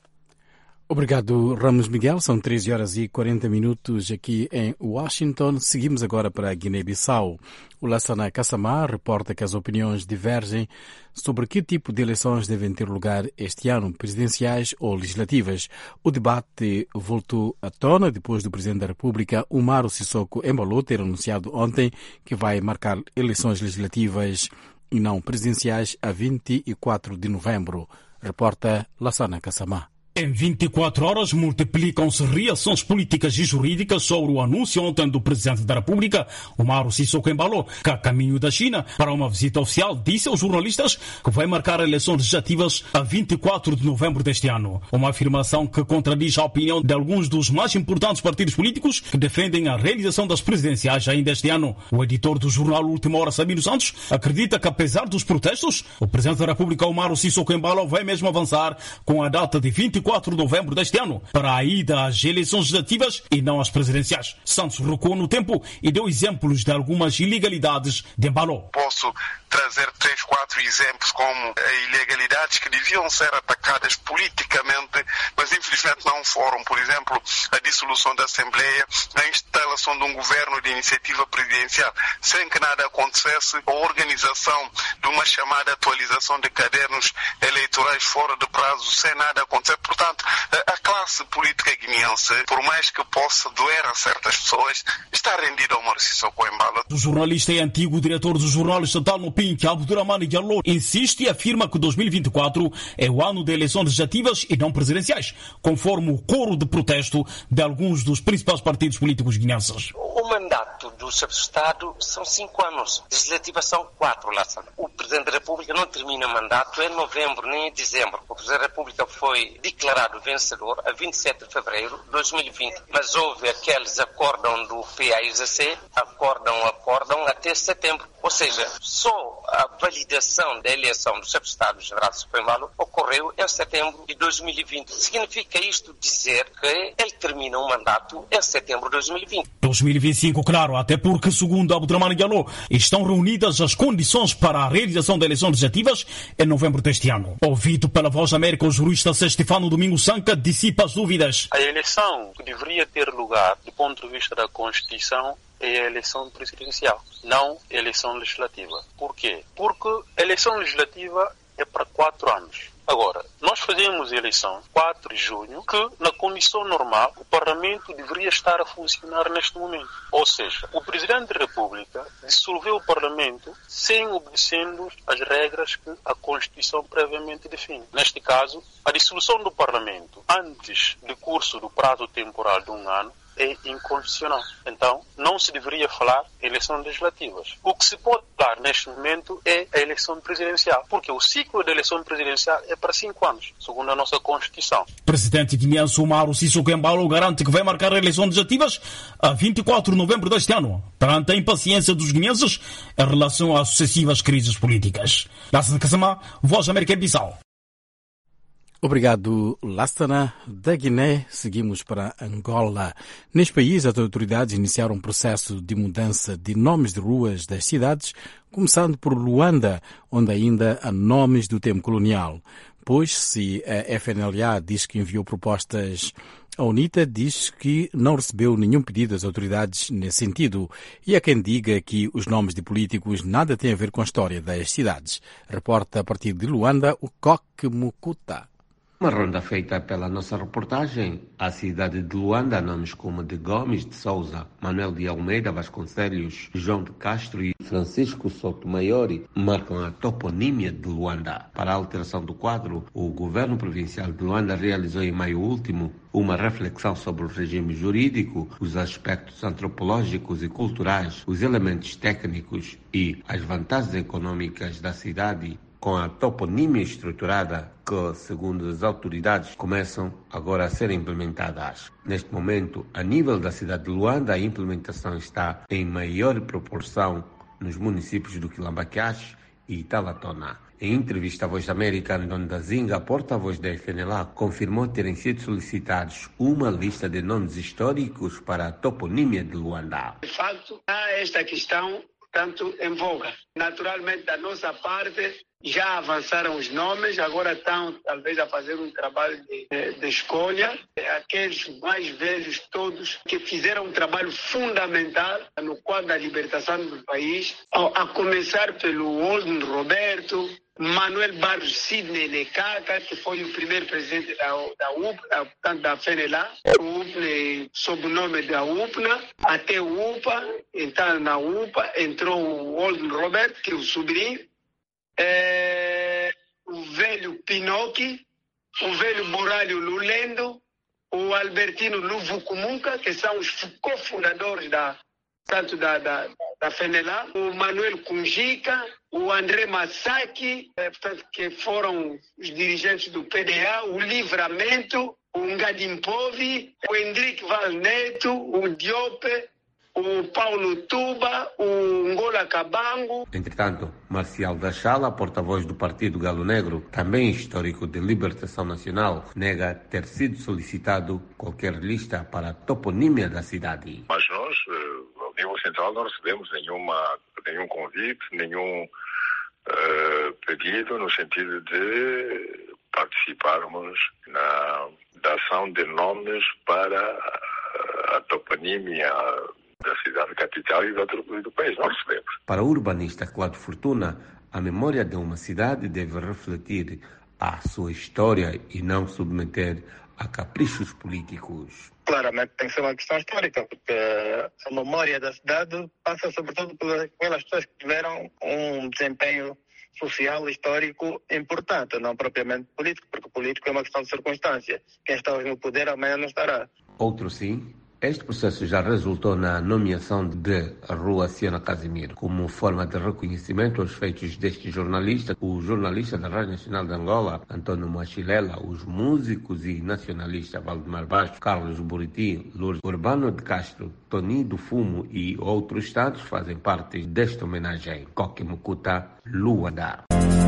Obrigado, Ramos Miguel. São treze horas e quarenta minutos aqui em Washington. Seguimos agora para a Guiné-Bissau. O Lassana Kassamá reporta que as opiniões divergem sobre que tipo de eleições devem ter lugar este ano, presidenciais ou legislativas. O debate voltou à tona depois do Presidente da República, Umaro Sissoko Embalo, ter anunciado ontem que vai marcar eleições legislativas e não presidenciais a vinte e quatro de novembro. Reporta Lassana Kassamá. Em vinte e quatro horas multiplicam-se reações políticas e jurídicas sobre o anúncio ontem do Presidente da República, Umaro Sissoko Embalo, que a caminho da China para uma visita oficial disse aos jornalistas que vai marcar eleições legislativas a vinte e quatro de novembro deste ano. Uma afirmação que contradiz a opinião de alguns dos mais importantes partidos políticos que defendem a realização das presidenciais ainda este ano. O editor do jornal Última Hora, Sabino Santos, acredita que apesar dos protestos, o Presidente da República, Umaro Sissoko Embalo, vai mesmo avançar com a data de vinte e quatro de novembro deste ano para a ida às eleições legislativas e não às presidenciais. Santos recuou no tempo e deu exemplos de algumas ilegalidades de Embalo. Posso trazer três, quatro exemplos como ilegalidades que deviam ser atacadas politicamente, mas infelizmente não foram. Por exemplo, a dissolução da Assembleia, a instalação de um governo de iniciativa presidencial, sem que nada acontecesse, a organização de uma chamada atualização de cadernos eleitorais fora de prazo, sem nada acontecer. Portanto, a classe política guineense, por mais que possa doer a certas pessoas, está rendida ao Umaro Sissoko Embalo. O jornalista e antigo diretor do jornal estatal no Pink, Abdurrahmane Diallo, insiste e afirma que dois mil e vinte e quatro é o ano de eleições legislativas e não presidenciais, conforme o coro de protesto de alguns dos principais partidos políticos guineenses. O mandato do chefe de Estado são cinco anos, legislativas são quatro, Lassana. O Presidente da República não termina o mandato em novembro nem em dezembro. O Presidente da República foi declarado vencedor a vinte e sete de fevereiro de dois mil e vinte, mas houve aqueles acórdão do P A I Z C, acórdão, acórdão até setembro. Ou seja, só a validação da eleição do chefe de Estado, General Sissoko Embalo, ocorreu em setembro de dois mil e vinte. Significa isto dizer que ele termina o mandato em setembro de dois mil e vinte. dois mil e vinte e cinco, claro, até porque, segundo Abdurrahmane Diallo, estão reunidas as condições para a realização de eleições legislativas em novembro deste ano. Ouvido pela Voz da América, o jurista Stefano Domingo Sanca dissipa as dúvidas. A eleição que deveria ter lugar, do ponto de vista da Constituição, é a eleição presidencial, não a eleição legislativa. Por quê? Porque a eleição legislativa é para quatro anos. Agora, nós fazemos eleição quatro de junho, que na condição normal o Parlamento deveria estar a funcionar neste momento. Ou seja, o Presidente da República dissolveu o Parlamento sem obedecendo as regras que a Constituição previamente define. Neste caso, a dissolução do Parlamento antes do curso do prazo temporal de um ano é inconstitucional. Então, não se deveria falar em eleições legislativas. O que se pode falar neste momento é a eleição presidencial, porque o ciclo da eleição presidencial é para cinco anos, segundo a nossa Constituição. O presidente guineense Umaro Sissoko Embalo garante que vai marcar eleições legislativas a vinte e quatro de novembro deste ano, perante a impaciência dos guineenses em relação às sucessivas crises políticas. Lassana Kassamá, Voz da América, Bissau. Obrigado, Lassana. Da Guiné, seguimos para Angola. Neste país, as autoridades iniciaram um processo de mudança de nomes de ruas das cidades, começando por Luanda, onde ainda há nomes do tempo colonial. Pois, se a F N L A diz que enviou propostas, a UNITA diz que não recebeu nenhum pedido das autoridades nesse sentido. E há quem diga que os nomes de políticos nada têm a ver com a história das cidades. Reporta a partir de Luanda o Coque Mucuta. Uma ronda feita pela nossa reportagem, a cidade de Luanda, nomes como de Gomes de Souza, Manuel de Almeida Vasconcelos, João de Castro e Francisco Sotomayor, marcam a toponímia de Luanda. Para a alteração do quadro, o governo provincial de Luanda realizou em maio último uma reflexão sobre o regime jurídico, os aspectos antropológicos e culturais, os elementos técnicos e as vantagens econômicas da cidade com a toponímia estruturada que, segundo as autoridades, começam agora a ser implementadas. Neste momento, a nível da cidade de Luanda, a implementação está em maior proporção nos municípios do Quilamba-Queixo e Talatona. Em entrevista à Voz da América, Antônio Dazinga, porta-voz da F N L A, confirmou terem sido solicitados uma lista de nomes históricos para a toponímia de Luanda. De facto, há esta questão, portanto, em voga. Naturalmente, da nossa parte, já avançaram os nomes, agora estão, talvez, a fazer um trabalho de, de escolha. Aqueles mais velhos todos que fizeram um trabalho fundamental no quadro da libertação do país, a começar pelo Olden Roberto, Manuel Barros Sidney Lekaka, que foi o primeiro presidente da, da U P N A, portanto, da F N L A, o U P N A, sob o nome da U P N A, até o U P A, então na U P A entrou o Olden Roberto, que é o sobrinho, É, o velho Pinocchi, o velho Boralho Lulendo, o Albertino Luvucumuca, que são os cofundadores da, tanto da, da, da F N L A, o Manuel Kunjika, o André Massaki, é, portanto, que foram os dirigentes do P D A, o Livramento, o Ngadimpovi, o Hendrick Valneto, o Diope, o Paulo Tuba, o Ngola Cabango. Entretanto, Marcial da Chala, porta-voz do Partido Galo Negro, também histórico de libertação nacional, nega ter sido solicitado qualquer lista para a toponímia da cidade. Mas nós, ao nível central, não recebemos nenhuma, nenhum convite, nenhum uh, pedido no sentido de participarmos na da ação de nomes para a toponímia da cidade capital e do outro do país. Não recebemos. Para o urbanista Cláudio Fortuna, a memória de uma cidade deve refletir a sua história e não submeter a caprichos políticos. Claramente tem que ser uma questão histórica, porque a memória da cidade passa sobretudo pelas pessoas que tiveram um desempenho social, histórico importante, não propriamente político, porque o político é uma questão de circunstância. Quem está hoje no poder amanhã não estará. Outro sim. Este processo já resultou na nomeação de Rua Siena Casimiro como forma de reconhecimento aos feitos deste jornalista, o jornalista da Rádio Nacional de Angola, Antônio Machilela, os músicos e nacionalistas Valdemar Baixo, Carlos Buriti, Lourdes Urbano de Castro, Toni do Fumo e outros estados fazem parte desta homenagem. Coque Mukuta, Luanda.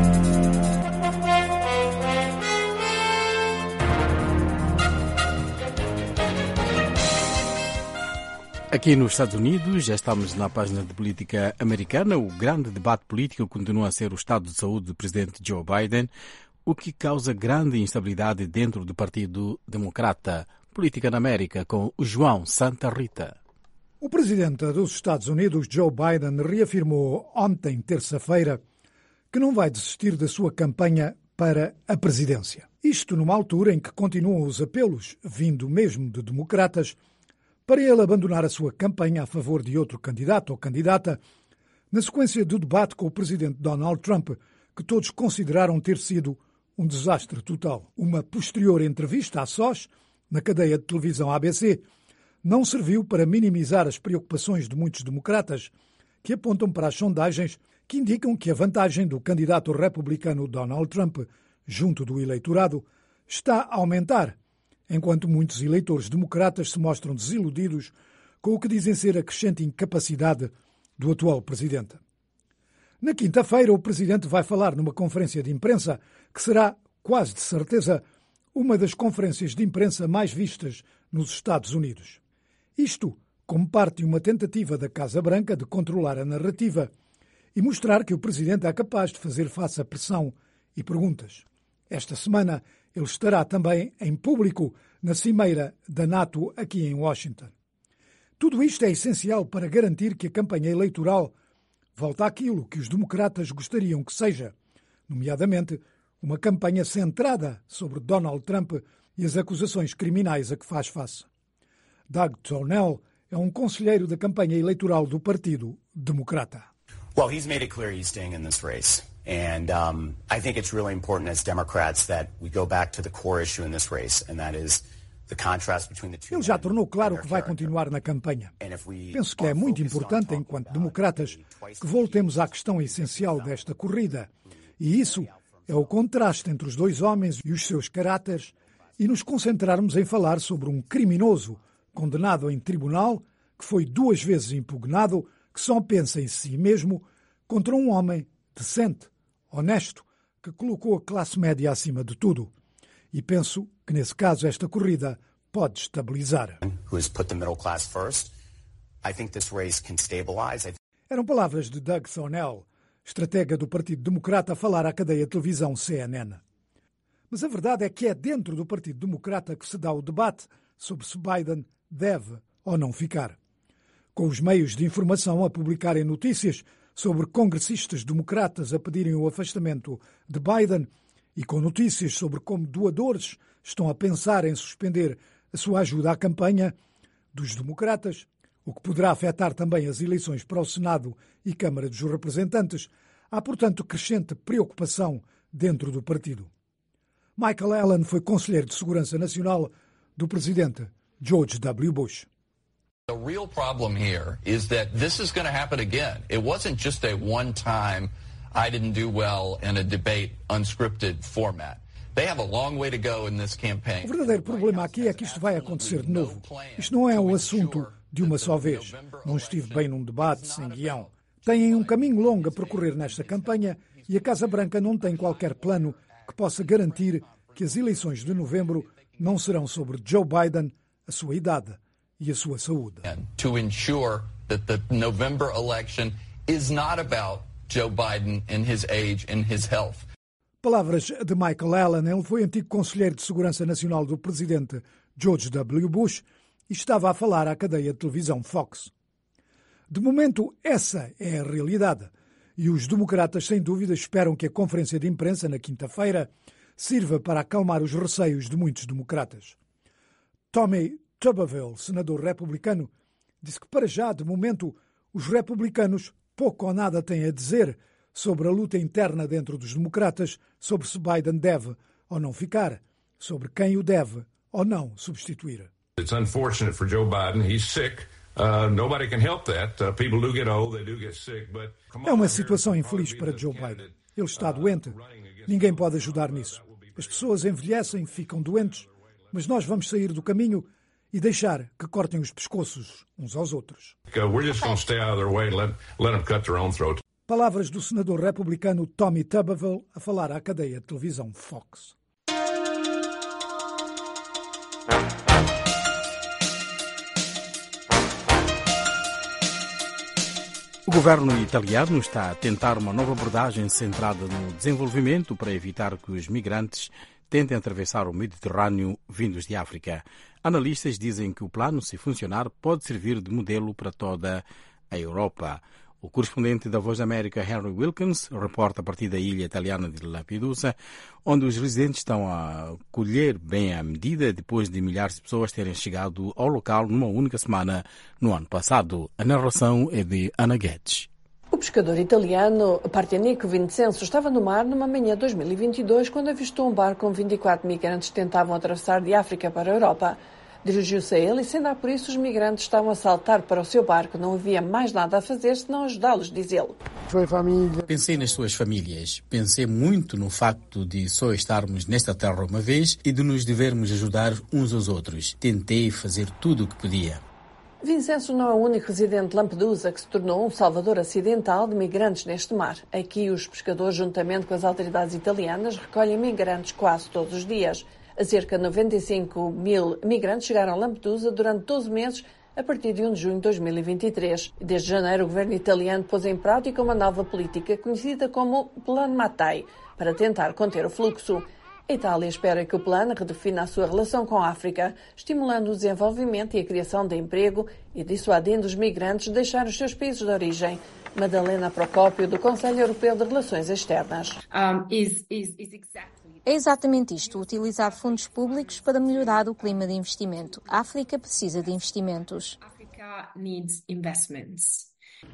Aqui nos Estados Unidos, já estamos na página de política americana. O grande debate político continua a ser o estado de saúde do presidente Joe Biden, o que causa grande instabilidade dentro do Partido Democrata. Política na América, com o João Santa Rita. O presidente dos Estados Unidos, Joe Biden, reafirmou ontem, terça-feira, que não vai desistir da sua campanha para a presidência. Isto numa altura em que continuam os apelos, vindo mesmo de democratas, para ele abandonar a sua campanha a favor de outro candidato ou candidata, na sequência do debate com o presidente Donald Trump, que todos consideraram ter sido um desastre total. Uma posterior entrevista a sós, na cadeia de televisão A B C, não serviu para minimizar as preocupações de muitos democratas, que apontam para as sondagens que indicam que a vantagem do candidato republicano Donald Trump, junto do eleitorado, está a aumentar, enquanto muitos eleitores democratas se mostram desiludidos com o que dizem ser a crescente incapacidade do atual presidente. Na quinta-feira, o presidente vai falar numa conferência de imprensa que será, quase de certeza, uma das conferências de imprensa mais vistas nos Estados Unidos. Isto como parte de uma tentativa da Casa Branca de controlar a narrativa e mostrar que o presidente é capaz de fazer face à pressão e perguntas. Esta semana, ele estará também em público na cimeira da NATO aqui em Washington. Tudo isto é essencial para garantir que a campanha eleitoral volta àquilo que os democratas gostariam que seja, nomeadamente uma campanha centrada sobre Donald Trump e as acusações criminais a que faz face. Doug Tornell é um conselheiro da campanha eleitoral do Partido Democrata. Well, he's made it clear he's staying in this race. And um, I think it's really important as Democrats that we go back to the core issue in this race, and that is the contrast between the two. Ele já tornou claro que vai continuar na campanha. Penso que é muito importante, enquanto democratas, que voltemos à questão essencial desta corrida, E isso é o contraste entre os dois homens e os seus caráteres e nos concentrarmos em falar sobre um criminoso condenado em tribunal que foi duas vezes impugnado, que só pensa em si mesmo, contra um homem decente, honesto, que colocou a classe média acima de tudo. E penso que, nesse caso, esta corrida pode estabilizar. Eram palavras de Doug Thornell, estratega do Partido Democrata, a falar à cadeia de televisão C N N. Mas a verdade é que é dentro do Partido Democrata que se dá o debate sobre se Biden deve ou não ficar. Com os meios de informação a publicarem notícias sobre congressistas democratas a pedirem o afastamento de Biden e com notícias sobre como doadores estão a pensar em suspender a sua ajuda à campanha dos democratas, o que poderá afetar também as eleições para o Senado e Câmara dos Representantes, há, portanto, crescente preocupação dentro do partido. Michael Allen foi conselheiro de Segurança Nacional do presidente George W. Bush. The real problem here is that this is going to happen again. It wasn't just a one-time, I didn't do well in a debate unscripted format. They have a long way to go in this campaign. O verdadeiro problema aqui é que isto vai acontecer de novo. Isto não é um assunto de uma só vez. Não estive bem num debate sem guião. Têm um caminho longo a percorrer nesta campanha e a Casa Branca não tem qualquer plano que possa garantir que as eleições de novembro não serão sobre Joe Biden, a sua idade e a sua saúde. To ensure that the November election is not about Joe Biden and his age and his health. Palavras de Michael Allen. Ele foi antigo conselheiro de Segurança Nacional do presidente George W. Bush e estava a falar à cadeia de televisão Fox. De momento, essa é a realidade. E os democratas, sem dúvida, esperam que a conferência de imprensa na quinta-feira sirva para acalmar os receios de muitos democratas. Tommy Tuberville, senador republicano, disse que para já, de momento, os republicanos pouco ou nada têm a dizer sobre a luta interna dentro dos democratas, sobre se Biden deve ou não ficar, sobre quem o deve ou não substituir. It's unfortunate for Joe Biden. He's sick. Uh, nobody can help that. Uh, people do get old, they do get sick, but é uma situação infeliz para Joe Biden. Ele está doente. Ninguém pode ajudar nisso. As pessoas envelhecem, ficam doentes, mas nós vamos sair do caminho e deixar que cortem os pescoços uns aos outros. Palavras do senador republicano Tommy Tuberville a falar à cadeia de televisão Fox. O governo italiano está a tentar uma nova abordagem centrada no desenvolvimento para evitar que os migrantes tentem atravessar o Mediterrâneo vindos de África. Analistas dizem que o plano, se funcionar, pode servir de modelo para toda a Europa. O correspondente da Voz da América, Henry Wilkins, reporta a partir da ilha italiana de Lampedusa, onde os residentes estão a colher bem a medida depois de milhares de pessoas terem chegado ao local numa única semana no ano passado. A narração é de Ana Guedes. O pescador italiano Partenico Vincenzo estava no mar numa manhã de dois mil e vinte e dois quando avistou um barco com vinte e quatro migrantes que tentavam atravessar de África para a Europa. Dirigiu-se a ele e, sem dar por isso, os migrantes estavam a saltar para o seu barco. Não havia mais nada a fazer senão ajudá-los, diz ele. Pensei nas suas famílias. Pensei muito no facto de só estarmos nesta terra uma vez e de nos devermos ajudar uns aos outros. Tentei fazer tudo o que podia. Vincenzo não é o único residente de Lampedusa que se tornou um salvador acidental de migrantes neste mar. Aqui, os pescadores, juntamente com as autoridades italianas, recolhem migrantes quase todos os dias. A cerca de noventa e cinco mil migrantes chegaram a Lampedusa durante doze meses, a partir de um de junho de dois mil e vinte e três. Desde janeiro, o governo italiano pôs em prática uma nova política conhecida como Plano Mattei, para tentar conter o fluxo. A Itália espera que o plano redefina a sua relação com a África, estimulando o desenvolvimento e a criação de emprego e dissuadindo os migrantes de deixar os seus países de origem. Madalena Procópio, do Conselho Europeu de Relações Externas. Um, is, is, is exactly... É exatamente isto, utilizar fundos públicos para melhorar o clima de investimento. A África precisa de investimentos. Africa needs investments.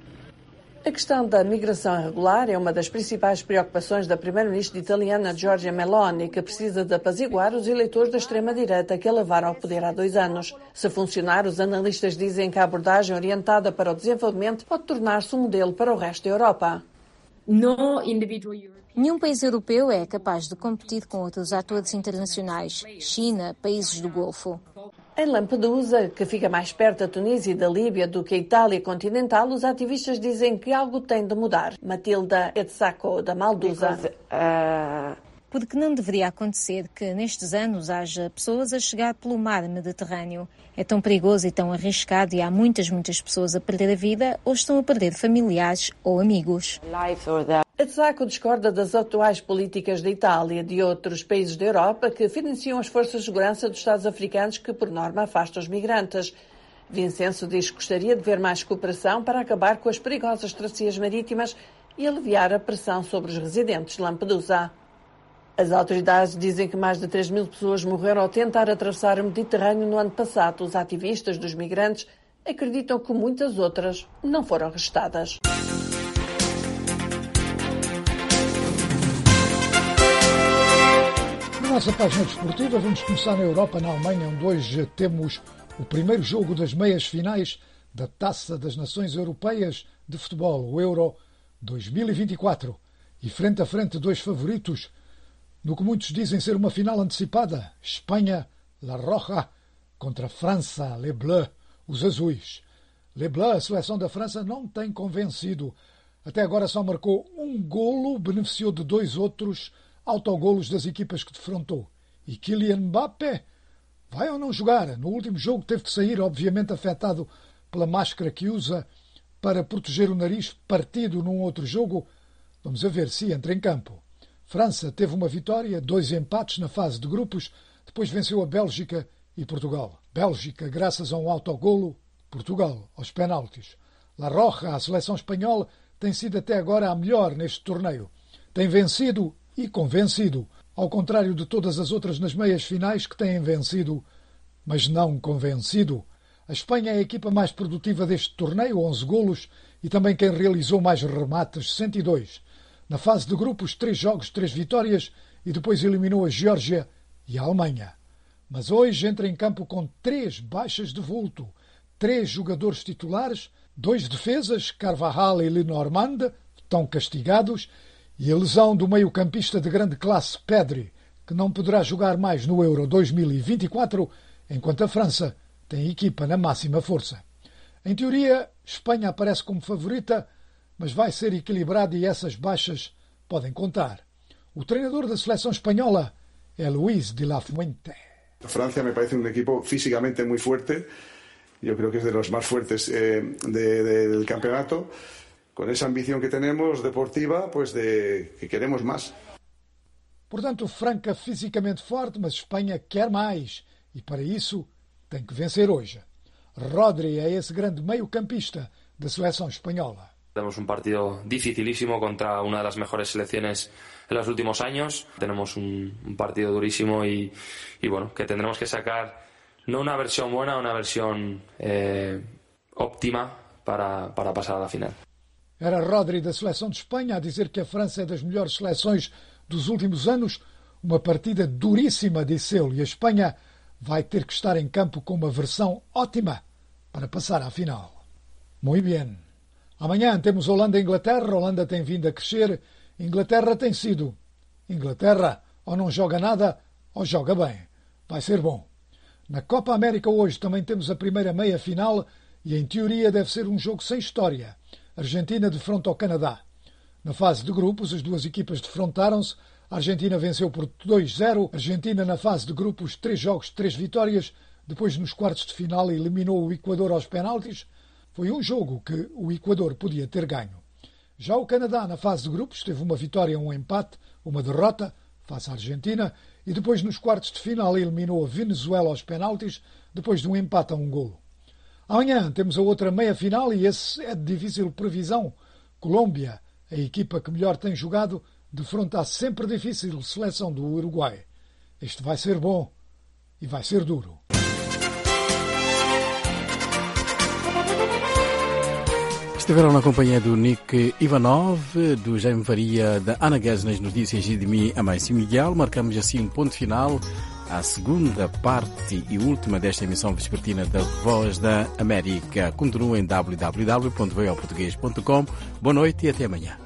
A questão da migração irregular é uma das principais preocupações da primeira-ministra italiana Giorgia Meloni, que precisa de apaziguar os eleitores da extrema-direita que a levaram ao poder há dois anos. Se funcionar, os analistas dizem que a abordagem orientada para o desenvolvimento pode tornar-se um modelo para o resto da Europa. Nenhum país europeu é capaz de competir com outros atores internacionais, China, países do Golfo. Em Lampedusa, que fica mais perto da Tunísia e da Líbia do que a Itália continental, os ativistas dizem que algo tem de mudar. Matilda Etsaco, da Maldusa. Porque não deveria acontecer que nestes anos haja pessoas a chegar pelo mar Mediterrâneo. É tão perigoso e tão arriscado e há muitas, muitas pessoas a perder a vida ou estão a perder familiares ou amigos. Etsaco discorda das atuais políticas da Itália e de outros países da Europa que financiam as forças de segurança dos Estados africanos que, por norma, afastam os migrantes. Vincenzo diz que gostaria de ver mais cooperação para acabar com as perigosas travessias marítimas e aliviar a pressão sobre os residentes de Lampedusa. As autoridades dizem que mais de três mil pessoas morreram ao tentar atravessar o Mediterrâneo no ano passado. Os ativistas dos migrantes acreditam que muitas outras não foram arrestadas. Na nossa página desportiva, vamos começar na Europa, na Alemanha, onde hoje temos o primeiro jogo das meias finais da Taça das Nações Europeias de Futebol, o Euro dois mil e vinte e quatro. E frente a frente, dois favoritos no que muitos dizem ser uma final antecipada. Espanha, La Roja, contra a França, Les Bleus, os azuis. Les Bleus, a seleção da França, não tem convencido. Até agora só marcou um golo, beneficiou de dois outros autogolos das equipas que defrontou. E Kylian Mbappé vai ou não jogar? No último jogo teve de sair, obviamente afetado pela máscara que usa para proteger o nariz, partido num outro jogo. Vamos a ver se entra em campo. França teve uma vitória, dois empates na fase de grupos, depois venceu a Bélgica e Portugal. Bélgica, graças a um autogolo, Portugal, aos penaltis. La Roja, a seleção espanhola, tem sido até agora a melhor neste torneio. Tem vencido e convencido, ao contrário de todas as outras nas meias finais que têm vencido, mas não convencido. A Espanha é a equipa mais produtiva deste torneio, onze golos, e também quem realizou mais remates, cento e dois. Na fase de grupos, três jogos, três vitórias e depois eliminou a Geórgia e a Alemanha. Mas hoje entra em campo com três baixas de vulto, três jogadores titulares, dois defesas, Carvajal e Lenormand, estão castigados, e a lesão do meio-campista de grande classe, Pedri, que não poderá jogar mais no Euro dois mil e vinte e quatro, enquanto a França tem equipa na máxima força. Em teoria, Espanha aparece como favorita, mas vai ser equilibrado e essas baixas podem contar. O treinador da seleção espanhola é Luis de la Fuente. Francia me parece un equipo físicamente muy fuerte. Yo creo que es de los más fuertes eh, de, de, del campeonato. Con esa ambición que tenemos deportiva, pues de que queremos más. Portanto, França fisicamente forte, mas Espanha quer mais. E para isso tem que vencer hoje. Rodri é esse grande meio-campista da seleção espanhola. Tenemos un partido dificilísimo contra una de las mejores selecciones en los últimos años. Tenemos un, un partido durísimo y, y bueno, que tendremos que sacar no una versión buena, una versión eh, óptima para, para pasar a la final. Era Rodri da seleção de Espanha a dizer que a França é das melhores seleções dos últimos anos. Uma partida duríssima, disse ele, e a Espanha vai ter que estar em campo com uma versão ótima para passar à final. Muito bem. Amanhã temos Holanda e Inglaterra. Holanda tem vindo a crescer. Inglaterra tem sido. Inglaterra ou não joga nada ou joga bem. Vai ser bom. Na Copa América hoje também temos a primeira meia-final e em teoria deve ser um jogo sem história. Argentina defronta ao Canadá. Na fase de grupos as duas equipas defrontaram-se. A Argentina venceu por dois a zero. A Argentina na fase de grupos, três jogos, três vitórias. Depois nos quartos de final eliminou o Equador aos penaltis. Foi um jogo que o Equador podia ter ganho. Já o Canadá, na fase de grupos, teve uma vitória, um empate, uma derrota, face à Argentina, e depois nos quartos de final eliminou a Venezuela aos penaltis, depois de um empate a um golo. Amanhã temos a outra meia-final e esse é de difícil previsão. Colômbia, a equipa que melhor tem jogado, defronta a sempre difícil seleção do Uruguai. Este vai ser bom e vai ser duro. Estiveram na companhia do Nick Ivanov, do Jaime Faria, da Ana Guedes nas notícias e de mim, a Mãe Miguel. Marcamos assim um ponto final à segunda parte e última desta emissão vespertina da Voz da América. Continua em w w w ponto v o português ponto com. Boa noite e até amanhã.